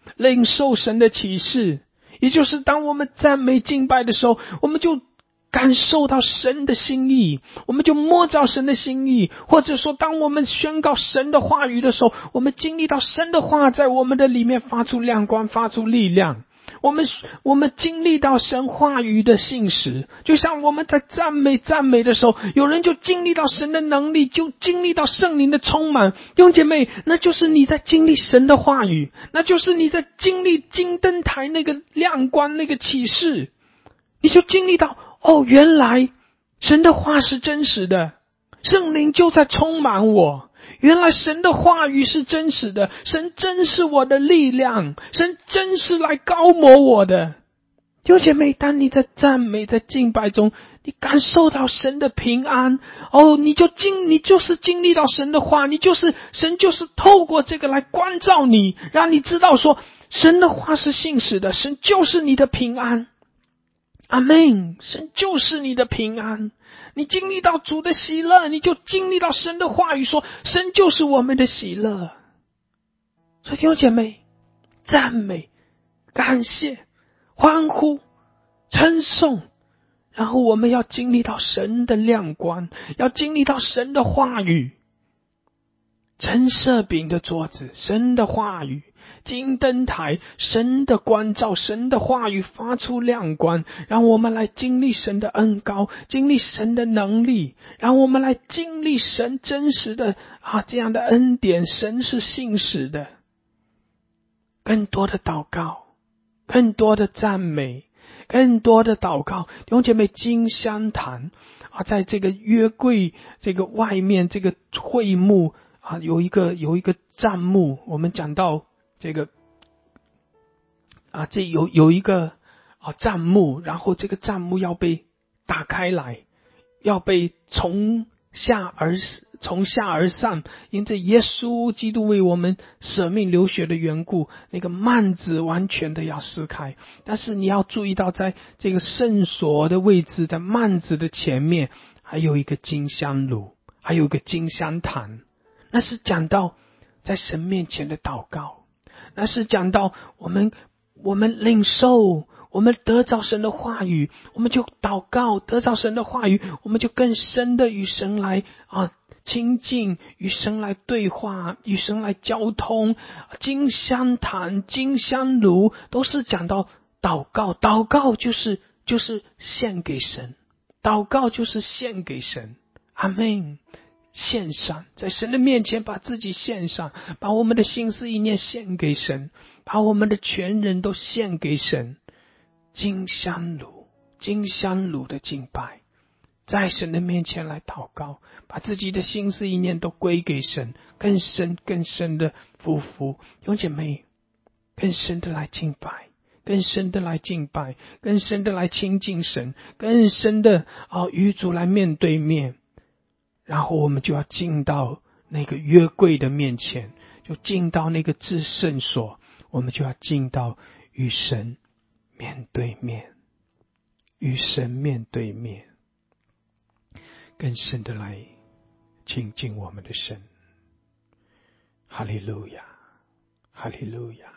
领受神的启示，也就是当我们赞美敬拜的时候，我们就感受到神的心意，我们就摸着神的心意，或者说当我们宣告神的话语的时候，我们经历到神的话在我们的里面发出亮光，发出力量。我们我们经历到神话语的信实，就像我们在赞美赞美的时候，有人就经历到神的能力，就经历到圣灵的充满。弟兄姐妹，那就是你在经历神的话语，那就是你在经历金灯台那个亮光，那个启示，你就经历到哦，原来神的话是真实的，圣灵就在充满我。原来神的话语是真实的，神真是我的力量，神真是来高摩我的。弟兄姐妹，当你在赞美在敬拜中，你感受到神的平安，哦，你就经你就是经历到神的话，你就是神就是透过这个来关照你，让你知道说神的话是信实的，神就是你的平安。阿们，神就是你的平安。你经历到主的喜乐，你就经历到神的话语说神就是我们的喜乐。所以弟兄姐妹，赞美、感谢、欢呼、称颂，然后我们要经历到神的亮光，要经历到神的话语。陈设饼的桌子，神的话语；金灯台，神的光照，神的话语发出亮光，让我们来经历神的恩膏，经历神的能力，让我们来经历神真实的啊这样的恩典。神是信实的。更多的祷告，更多的赞美，更多的祷告。弟兄姐妹，金香坛啊，在这个约柜这个外面这个会幕啊，有一个有一个帐幕，我们讲到这个啊，这有有一个啊帐幕，然后这个帐幕要被打开来，要被从下而从下而上，因着耶稣基督为我们舍命流血的缘故，那个幔子完全的要撕开。但是你要注意到，在这个圣所的位置，在幔子的前面还有一个金香炉，还有一个金香坛，那是讲到在神面前的祷告，那是讲到我们我们领受，我们得着神的话语，我们就祷告，得着神的话语，我们就更深的与神来啊亲近，与神来对话，与神来交通。金香坛、金香炉都是讲到祷告，祷告就是就是献给神，祷告就是献给神。阿们。献上，在神的面前把自己献上，把我们的心思意念献给神，把我们的全人都献给神。金香炉，金香炉的敬拜，在神的面前来祷告，把自己的心思意念都归给神，更深更深的匍匐。弟兄姐妹，更深的来敬拜，更深的来敬拜，更深的来亲近神，更深的哦与主来面对面。然后我们就要进到那个约柜的面前，就进到那个至圣所，我们就要进到与神面对面，与神面对面，更深的来亲近我们的神。哈利路亚，哈利路亚。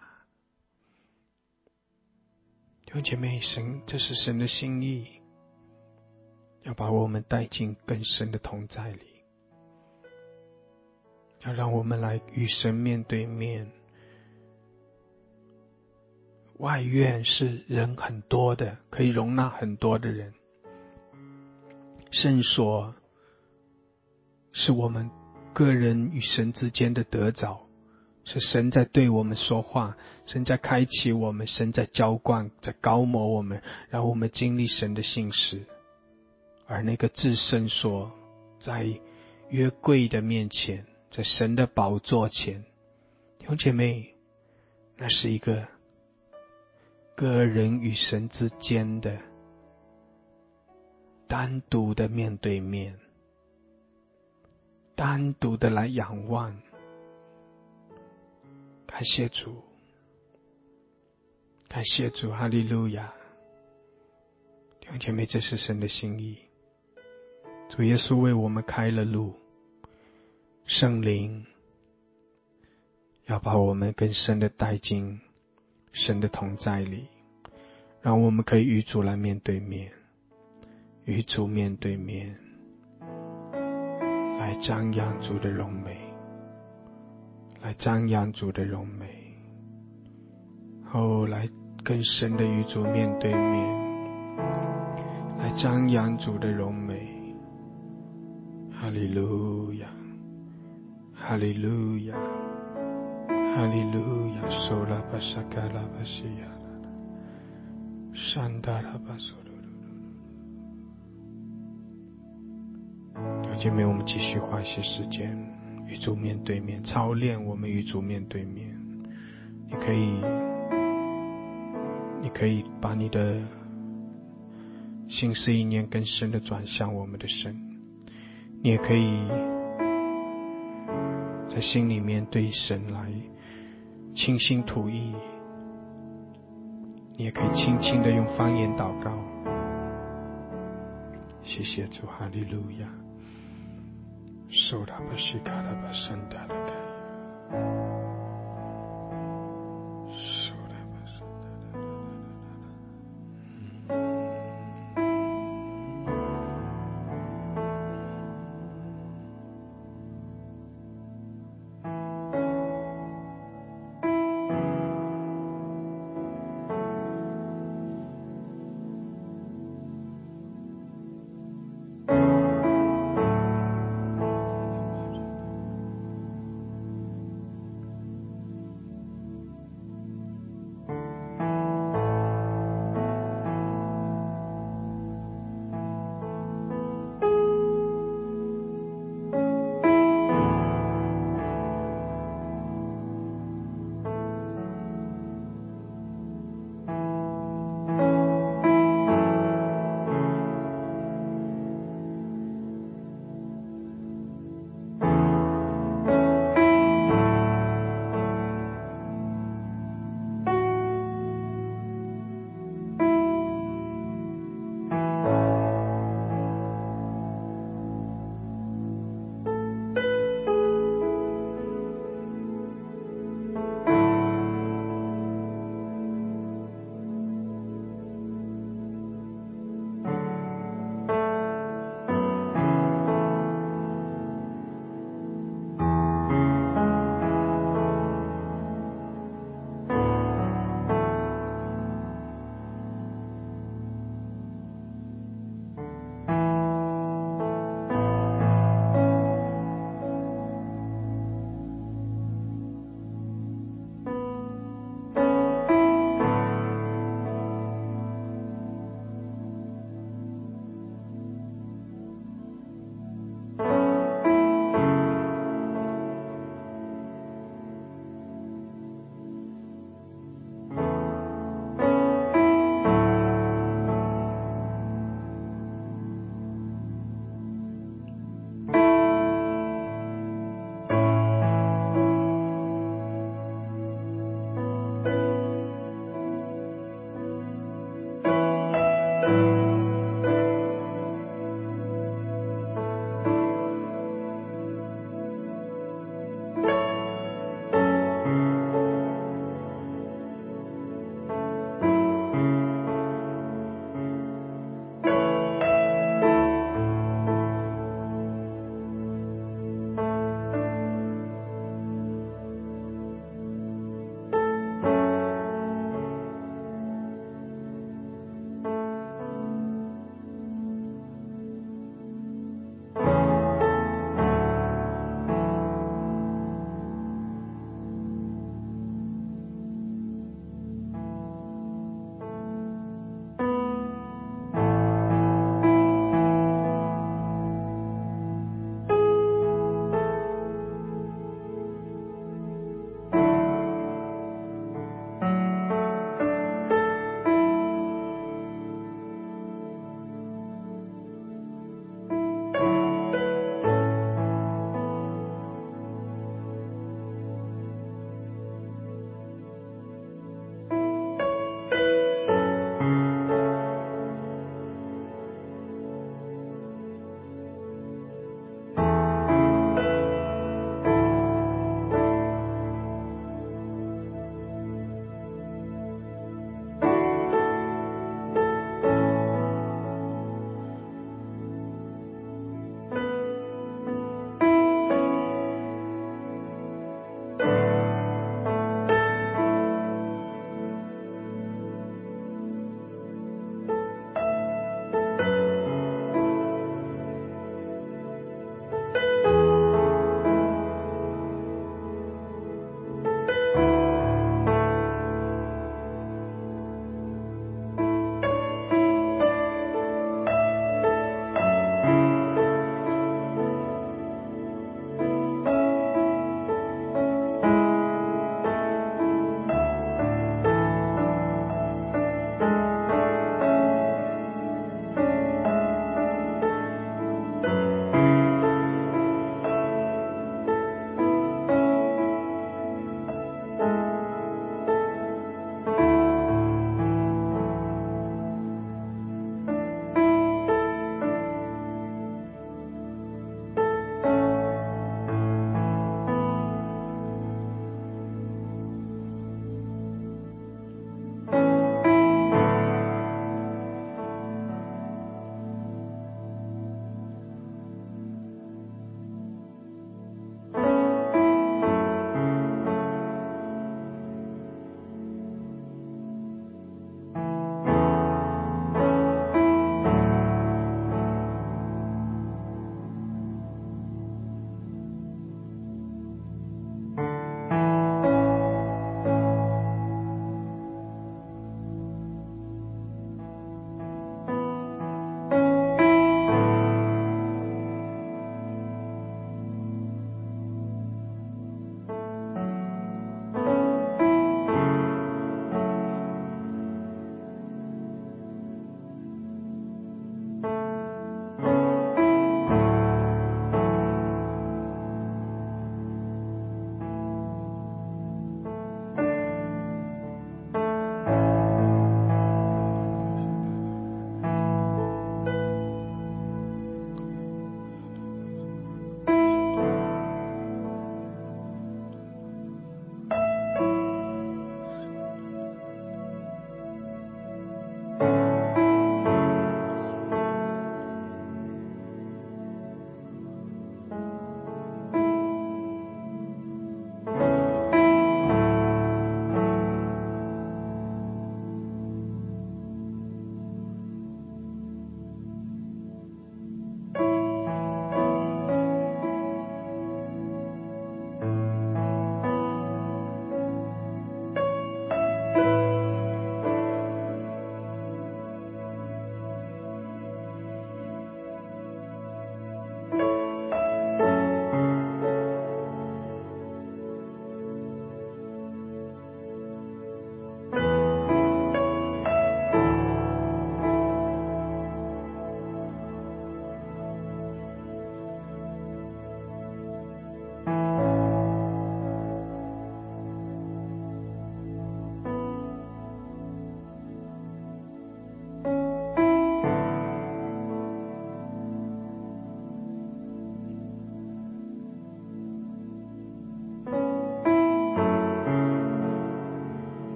弟兄姐妹，神，这是神的心意，要把我们带进更深的同在里，要让我们来与神面对面。外院是人很多的，可以容纳很多的人。圣所是我们个人与神之间的得着，是神在对我们说话，神在开启我们，神在浇灌，在高摩我们，让我们经历神的信实。而那个至圣所在约柜的面前，在神的宝座前，弟兄姐妹，那是一个个人与神之间的单独的面对面，单独的来仰望。感谢主，感谢主，哈利路亚。弟兄姐妹，这是神的心意，主耶稣为我们开了路，圣灵要把我们更深的带进神的同在里，让我们可以与主来面对面，与主面对面，来张扬主的荣美，来张扬主的荣美，哦，来跟神的与主面对面，来张扬主的荣美。哈利路亚，哈利路亚，哈利路亚，苏拉巴沙卡拉巴西亚，山达拉巴苏鲁鲁。弟兄姐妹，我们继续花一些时间与主面对面，操练我们与主面对面。你可以，你可以把你的心思意念更深的转向我们的神。你也可以在心里面对神来倾心吐意，你也可以轻轻的用方言祷告。谢谢主，哈利路亚。苏拉巴西卡拉巴山达拉卡亚。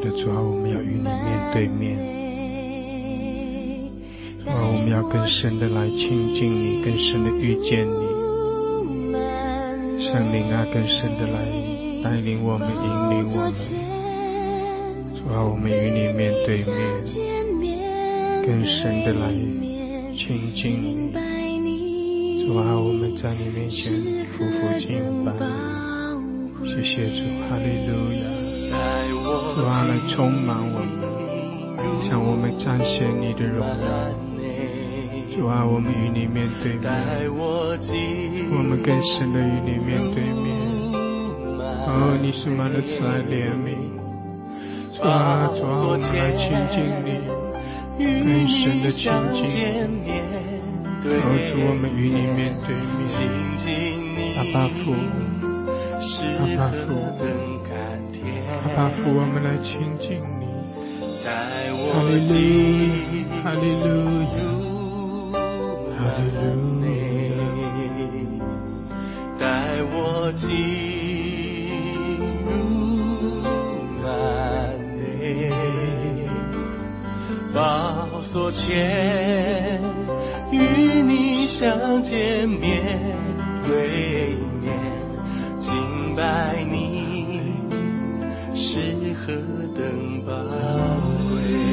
的，主啊，我们要与你面对面，主啊，我们要更深的来亲近你，更深的遇见你，圣灵啊，更深的来带领我们，引领我们，主啊，我们与你面对面，更深的来亲近你，主啊，我们在你面前匍匐敬拜，谢谢主，哈利路亚，主啊，来充满我们，向我们彰显你的荣耀，主啊，我们与你面对面，我们更深的与你面对面，哦，你是满了慈爱怜悯，主啊，主啊，我们来亲近你，更深的亲近你，哦，主，我们与你面对面，阿爸父，阿爸父，阿爸父，我们来亲近你，哈利路亚，哈利路亚，哈利路亚，带我进入满内，宝座前与你相见，面对面敬拜你，是何等宝贵。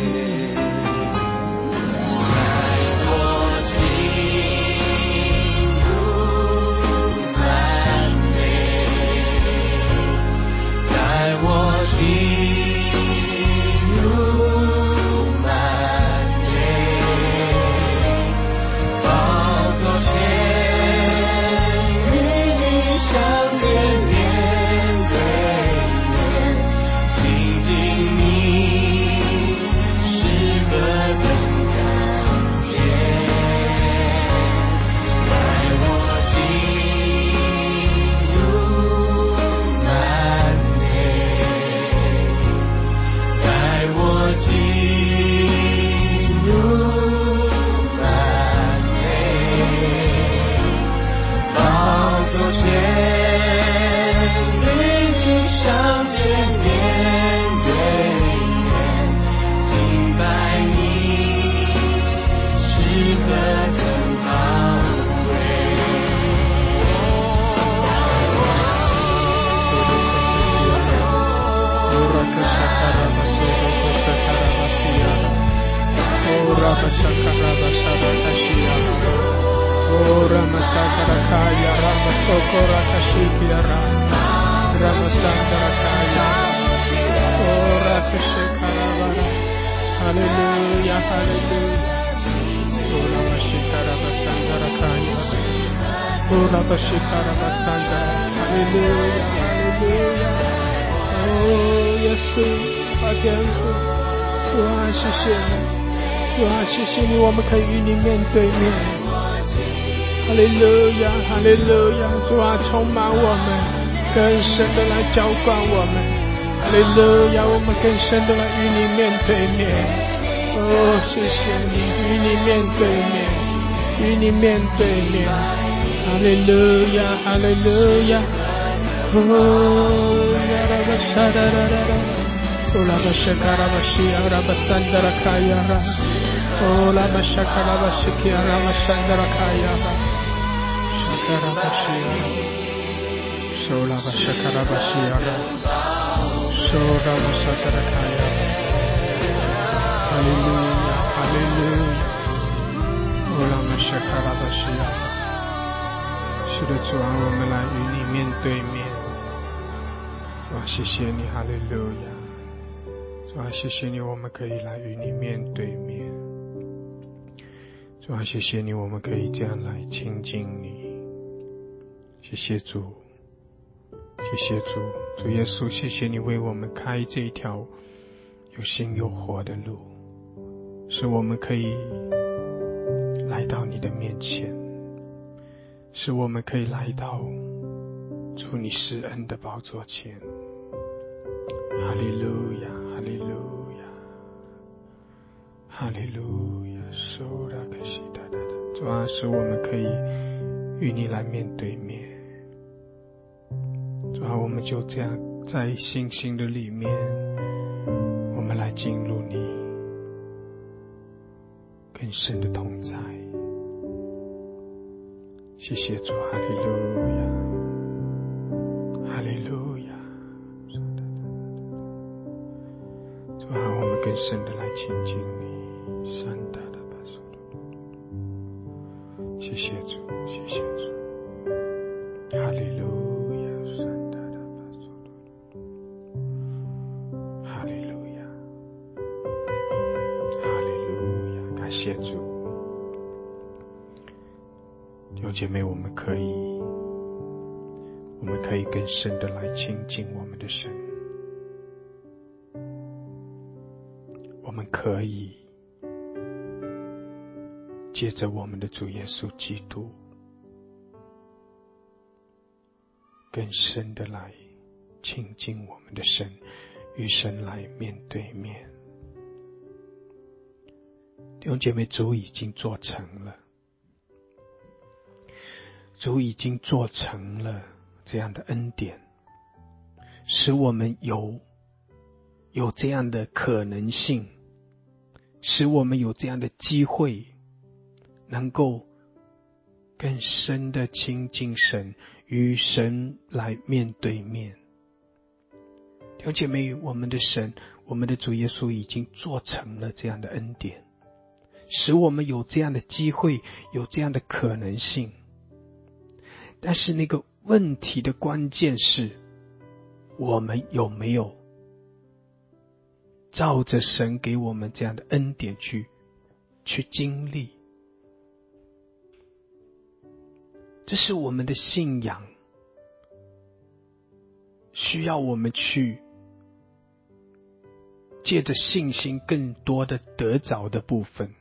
我们可以与你面对面，哈利路亚，哈利路亚，主啊，充满我们，更深的来浇灌我们，哈利路亚，我们更深的来与你面对面，哦，谢谢你，与你面对面，与你面对面，哈利路亚，哈利路亚，哦，呀拉巴沙拉拉拉拉，哦拉巴沙卡拉巴西亚拉巴桑达拉卡亚拉。Oh la mashakala bashikiara mashandara kayara shakara bashiara shola bashakara bashiara shola mashatara kayara hallelujah hallelujah oh la mashakala bashiara 是的，主啊，我们来与你面对面，主啊，谢谢你，哈利路亚，主啊，谢谢你，我们可以来与你面对面。主啊，谢谢你，我们可以这样来亲近你。谢谢主，谢谢主，主耶稣，谢谢你为我们开这一条有心有活的路，使我们可以来到你的面前，使我们可以来到主你施恩的宝座前。哈利路亚，哈利路亚，哈利路亚，苏拉克西达达达，主啊，使我们可以与你来面对面。主啊，我们就这样在信心的里面， 我们来进入你更深的同在。谢谢主，哈利路亚，哈利路亚。主啊，我们更深的来亲近你。谢谢主，谢谢主，哈利路亚，哈利路亚，哈利路亚，感谢主。弟兄姐妹，我们可以我们可以更深的来亲近我们的神，我们可以借着我们的主耶稣基督更深的来亲近我们的神，与神来面对面。弟兄姐妹，主已经做成了，主已经做成了这样的恩典，使我们有有这样的可能性，使我们有这样的机会，能够更深的亲近神，与神来面对面。弟兄姐妹，我们的神，我们的主耶稣已经做成了这样的恩典，使我们有这样的机会，有这样的可能性。但是那个问题的关键是，我们有没有照着神给我们这样的恩典去去经历。这是我们的信仰需要我们去借着信心更多的得着的部分。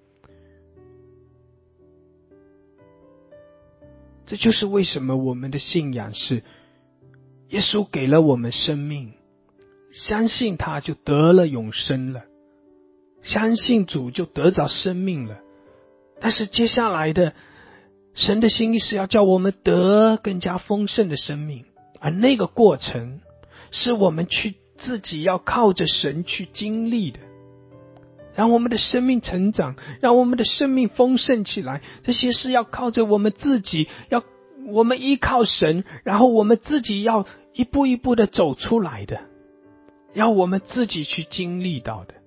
这就是为什么我们的信仰是耶稣给了我们生命，相信他就得了永生了，相信主就得着生命了。但是接下来的神的心意是要叫我们得更加丰盛的生命，而那个过程是我们去自己要靠着神去经历的，让我们的生命成长，让我们的生命丰盛起来。这些是要靠着我们自己，要我们依靠神，然后我们自己要一步一步的走出来的，要我们自己去经历到的。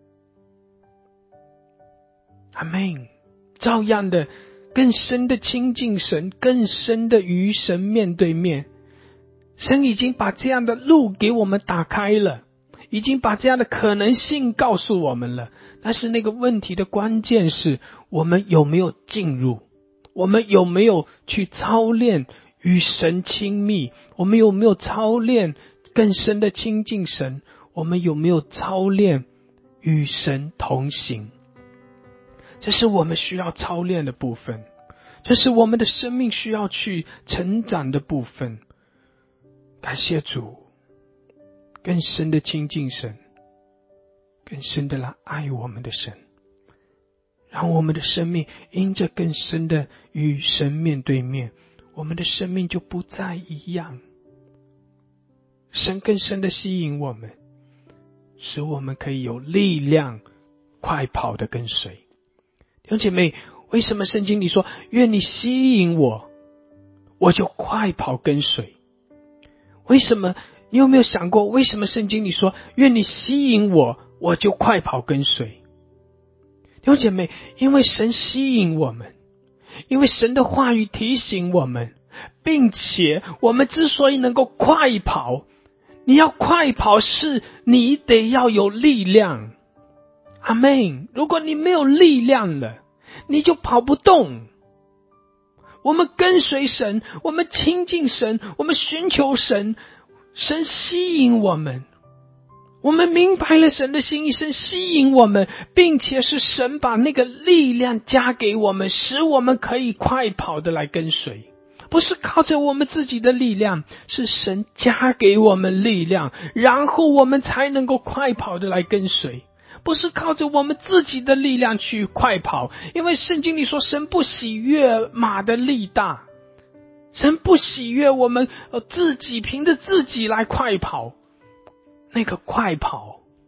阿们。照样的更深的亲近神，更深的与神面对面。神已经把这样的路给我们打开了，已经把这样的可能性告诉我们了。但是那个问题的关键是，我们有没有进入，我们有没有去操练与神亲密，我们有没有操练更深的亲近神，我们有没有操练与神同行。这是我们需要操练的部分，这是我们的生命需要去成长的部分。感谢主，更深的亲近神，更深的来爱我们的神，让我们的生命因着更深的与神面对面，我们的生命就不再一样。神更深的吸引我们，使我们可以有力量快跑的跟随。弟兄姐妹，为什么圣经里说愿你吸引我，我就快跑跟随？为什么？你有没有想过，为什么圣经里说愿你吸引我，我就快跑跟随？弟兄姐妹，因为神吸引我们，因为神的话语提醒我们，并且我们之所以能够快跑，你要快跑是你得要有力量。阿们。如果你没有力量了，你就跑不动。我们跟随神，我们亲近神，我们寻求神，神吸引我们，我们明白了神的心意，神吸引我们，并且是神把那个力量加给我们，使我们可以快跑的来跟随。不是靠着我们自己的力量，是神加给我们力量，然后我们才能够快跑的来跟随。不是靠着我们自己的力量去快跑，因为圣经里说神不喜悦马的力大，神不喜悦我们自己凭着自己来快跑。那个快跑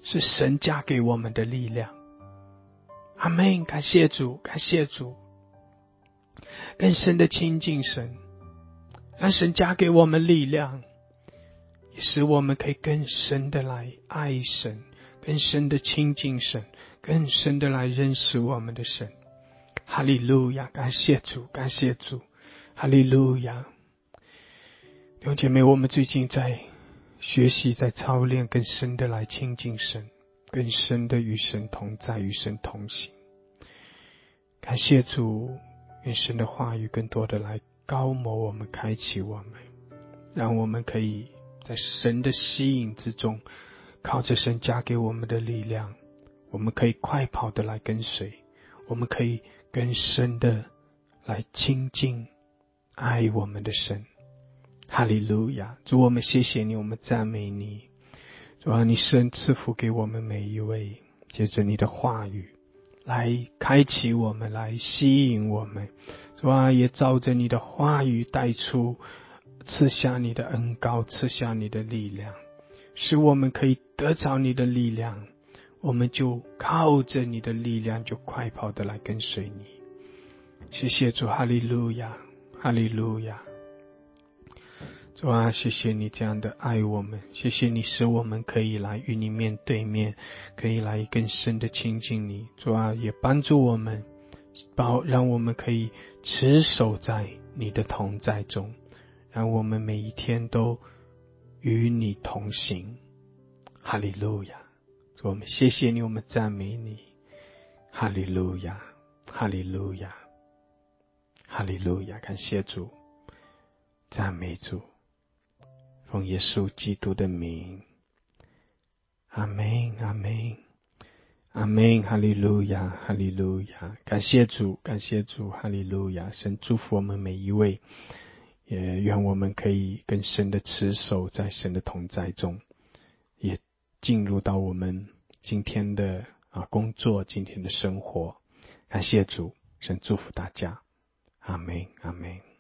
是神加给我们的力量。阿们，感谢主，感谢主，更深的亲近神，让神加给我们力量，也使我们可以更深的来爱神，更深的亲近神，更深的来认识我们的神。哈利路亚，感谢主，感谢主，哈利路亚。弟兄姐妹，我们最近在学习，在操练更深的来亲近神，更深的与神同在，与神同行。感谢主，愿神的话语更多的来高摩我们，开启我们，让我们可以在神的吸引之中，靠着神加给我们的力量，我们可以快跑的来跟随，我们可以更深的来亲近爱我们的神。哈利路亚，主，我们谢谢你，我们赞美你。主啊，你神赐福给我们每一位，借着你的话语来开启我们，来吸引我们。主啊，也照着你的话语带出，赐下你的恩膏，赐下你的力量，使我们可以得着你的力量，我们就靠着你的力量就快跑的来跟随你。谢谢主，哈利路亚，哈利路亚。主啊，谢谢你这样的爱我们，谢谢你使我们可以来与你面对面，可以来更深的亲近你。主啊，也帮助我们，让我们可以持守在你的同在中，让我们每一天都与你同行。哈利路亚。主，我们谢谢你，我们赞美你。哈利路亚，哈利路亚，哈利路亚。感谢主，赞美主，奉耶稣基督的名，阿们，阿们，阿们，哈利路亚，哈利路亚。感谢主，感谢主，哈利路亚。神祝福我们每一位，也愿我们可以更深的持守在神的同在中，也进入到我们今天的啊工作，今天的生活。感谢主，神祝福大家，阿们，阿们。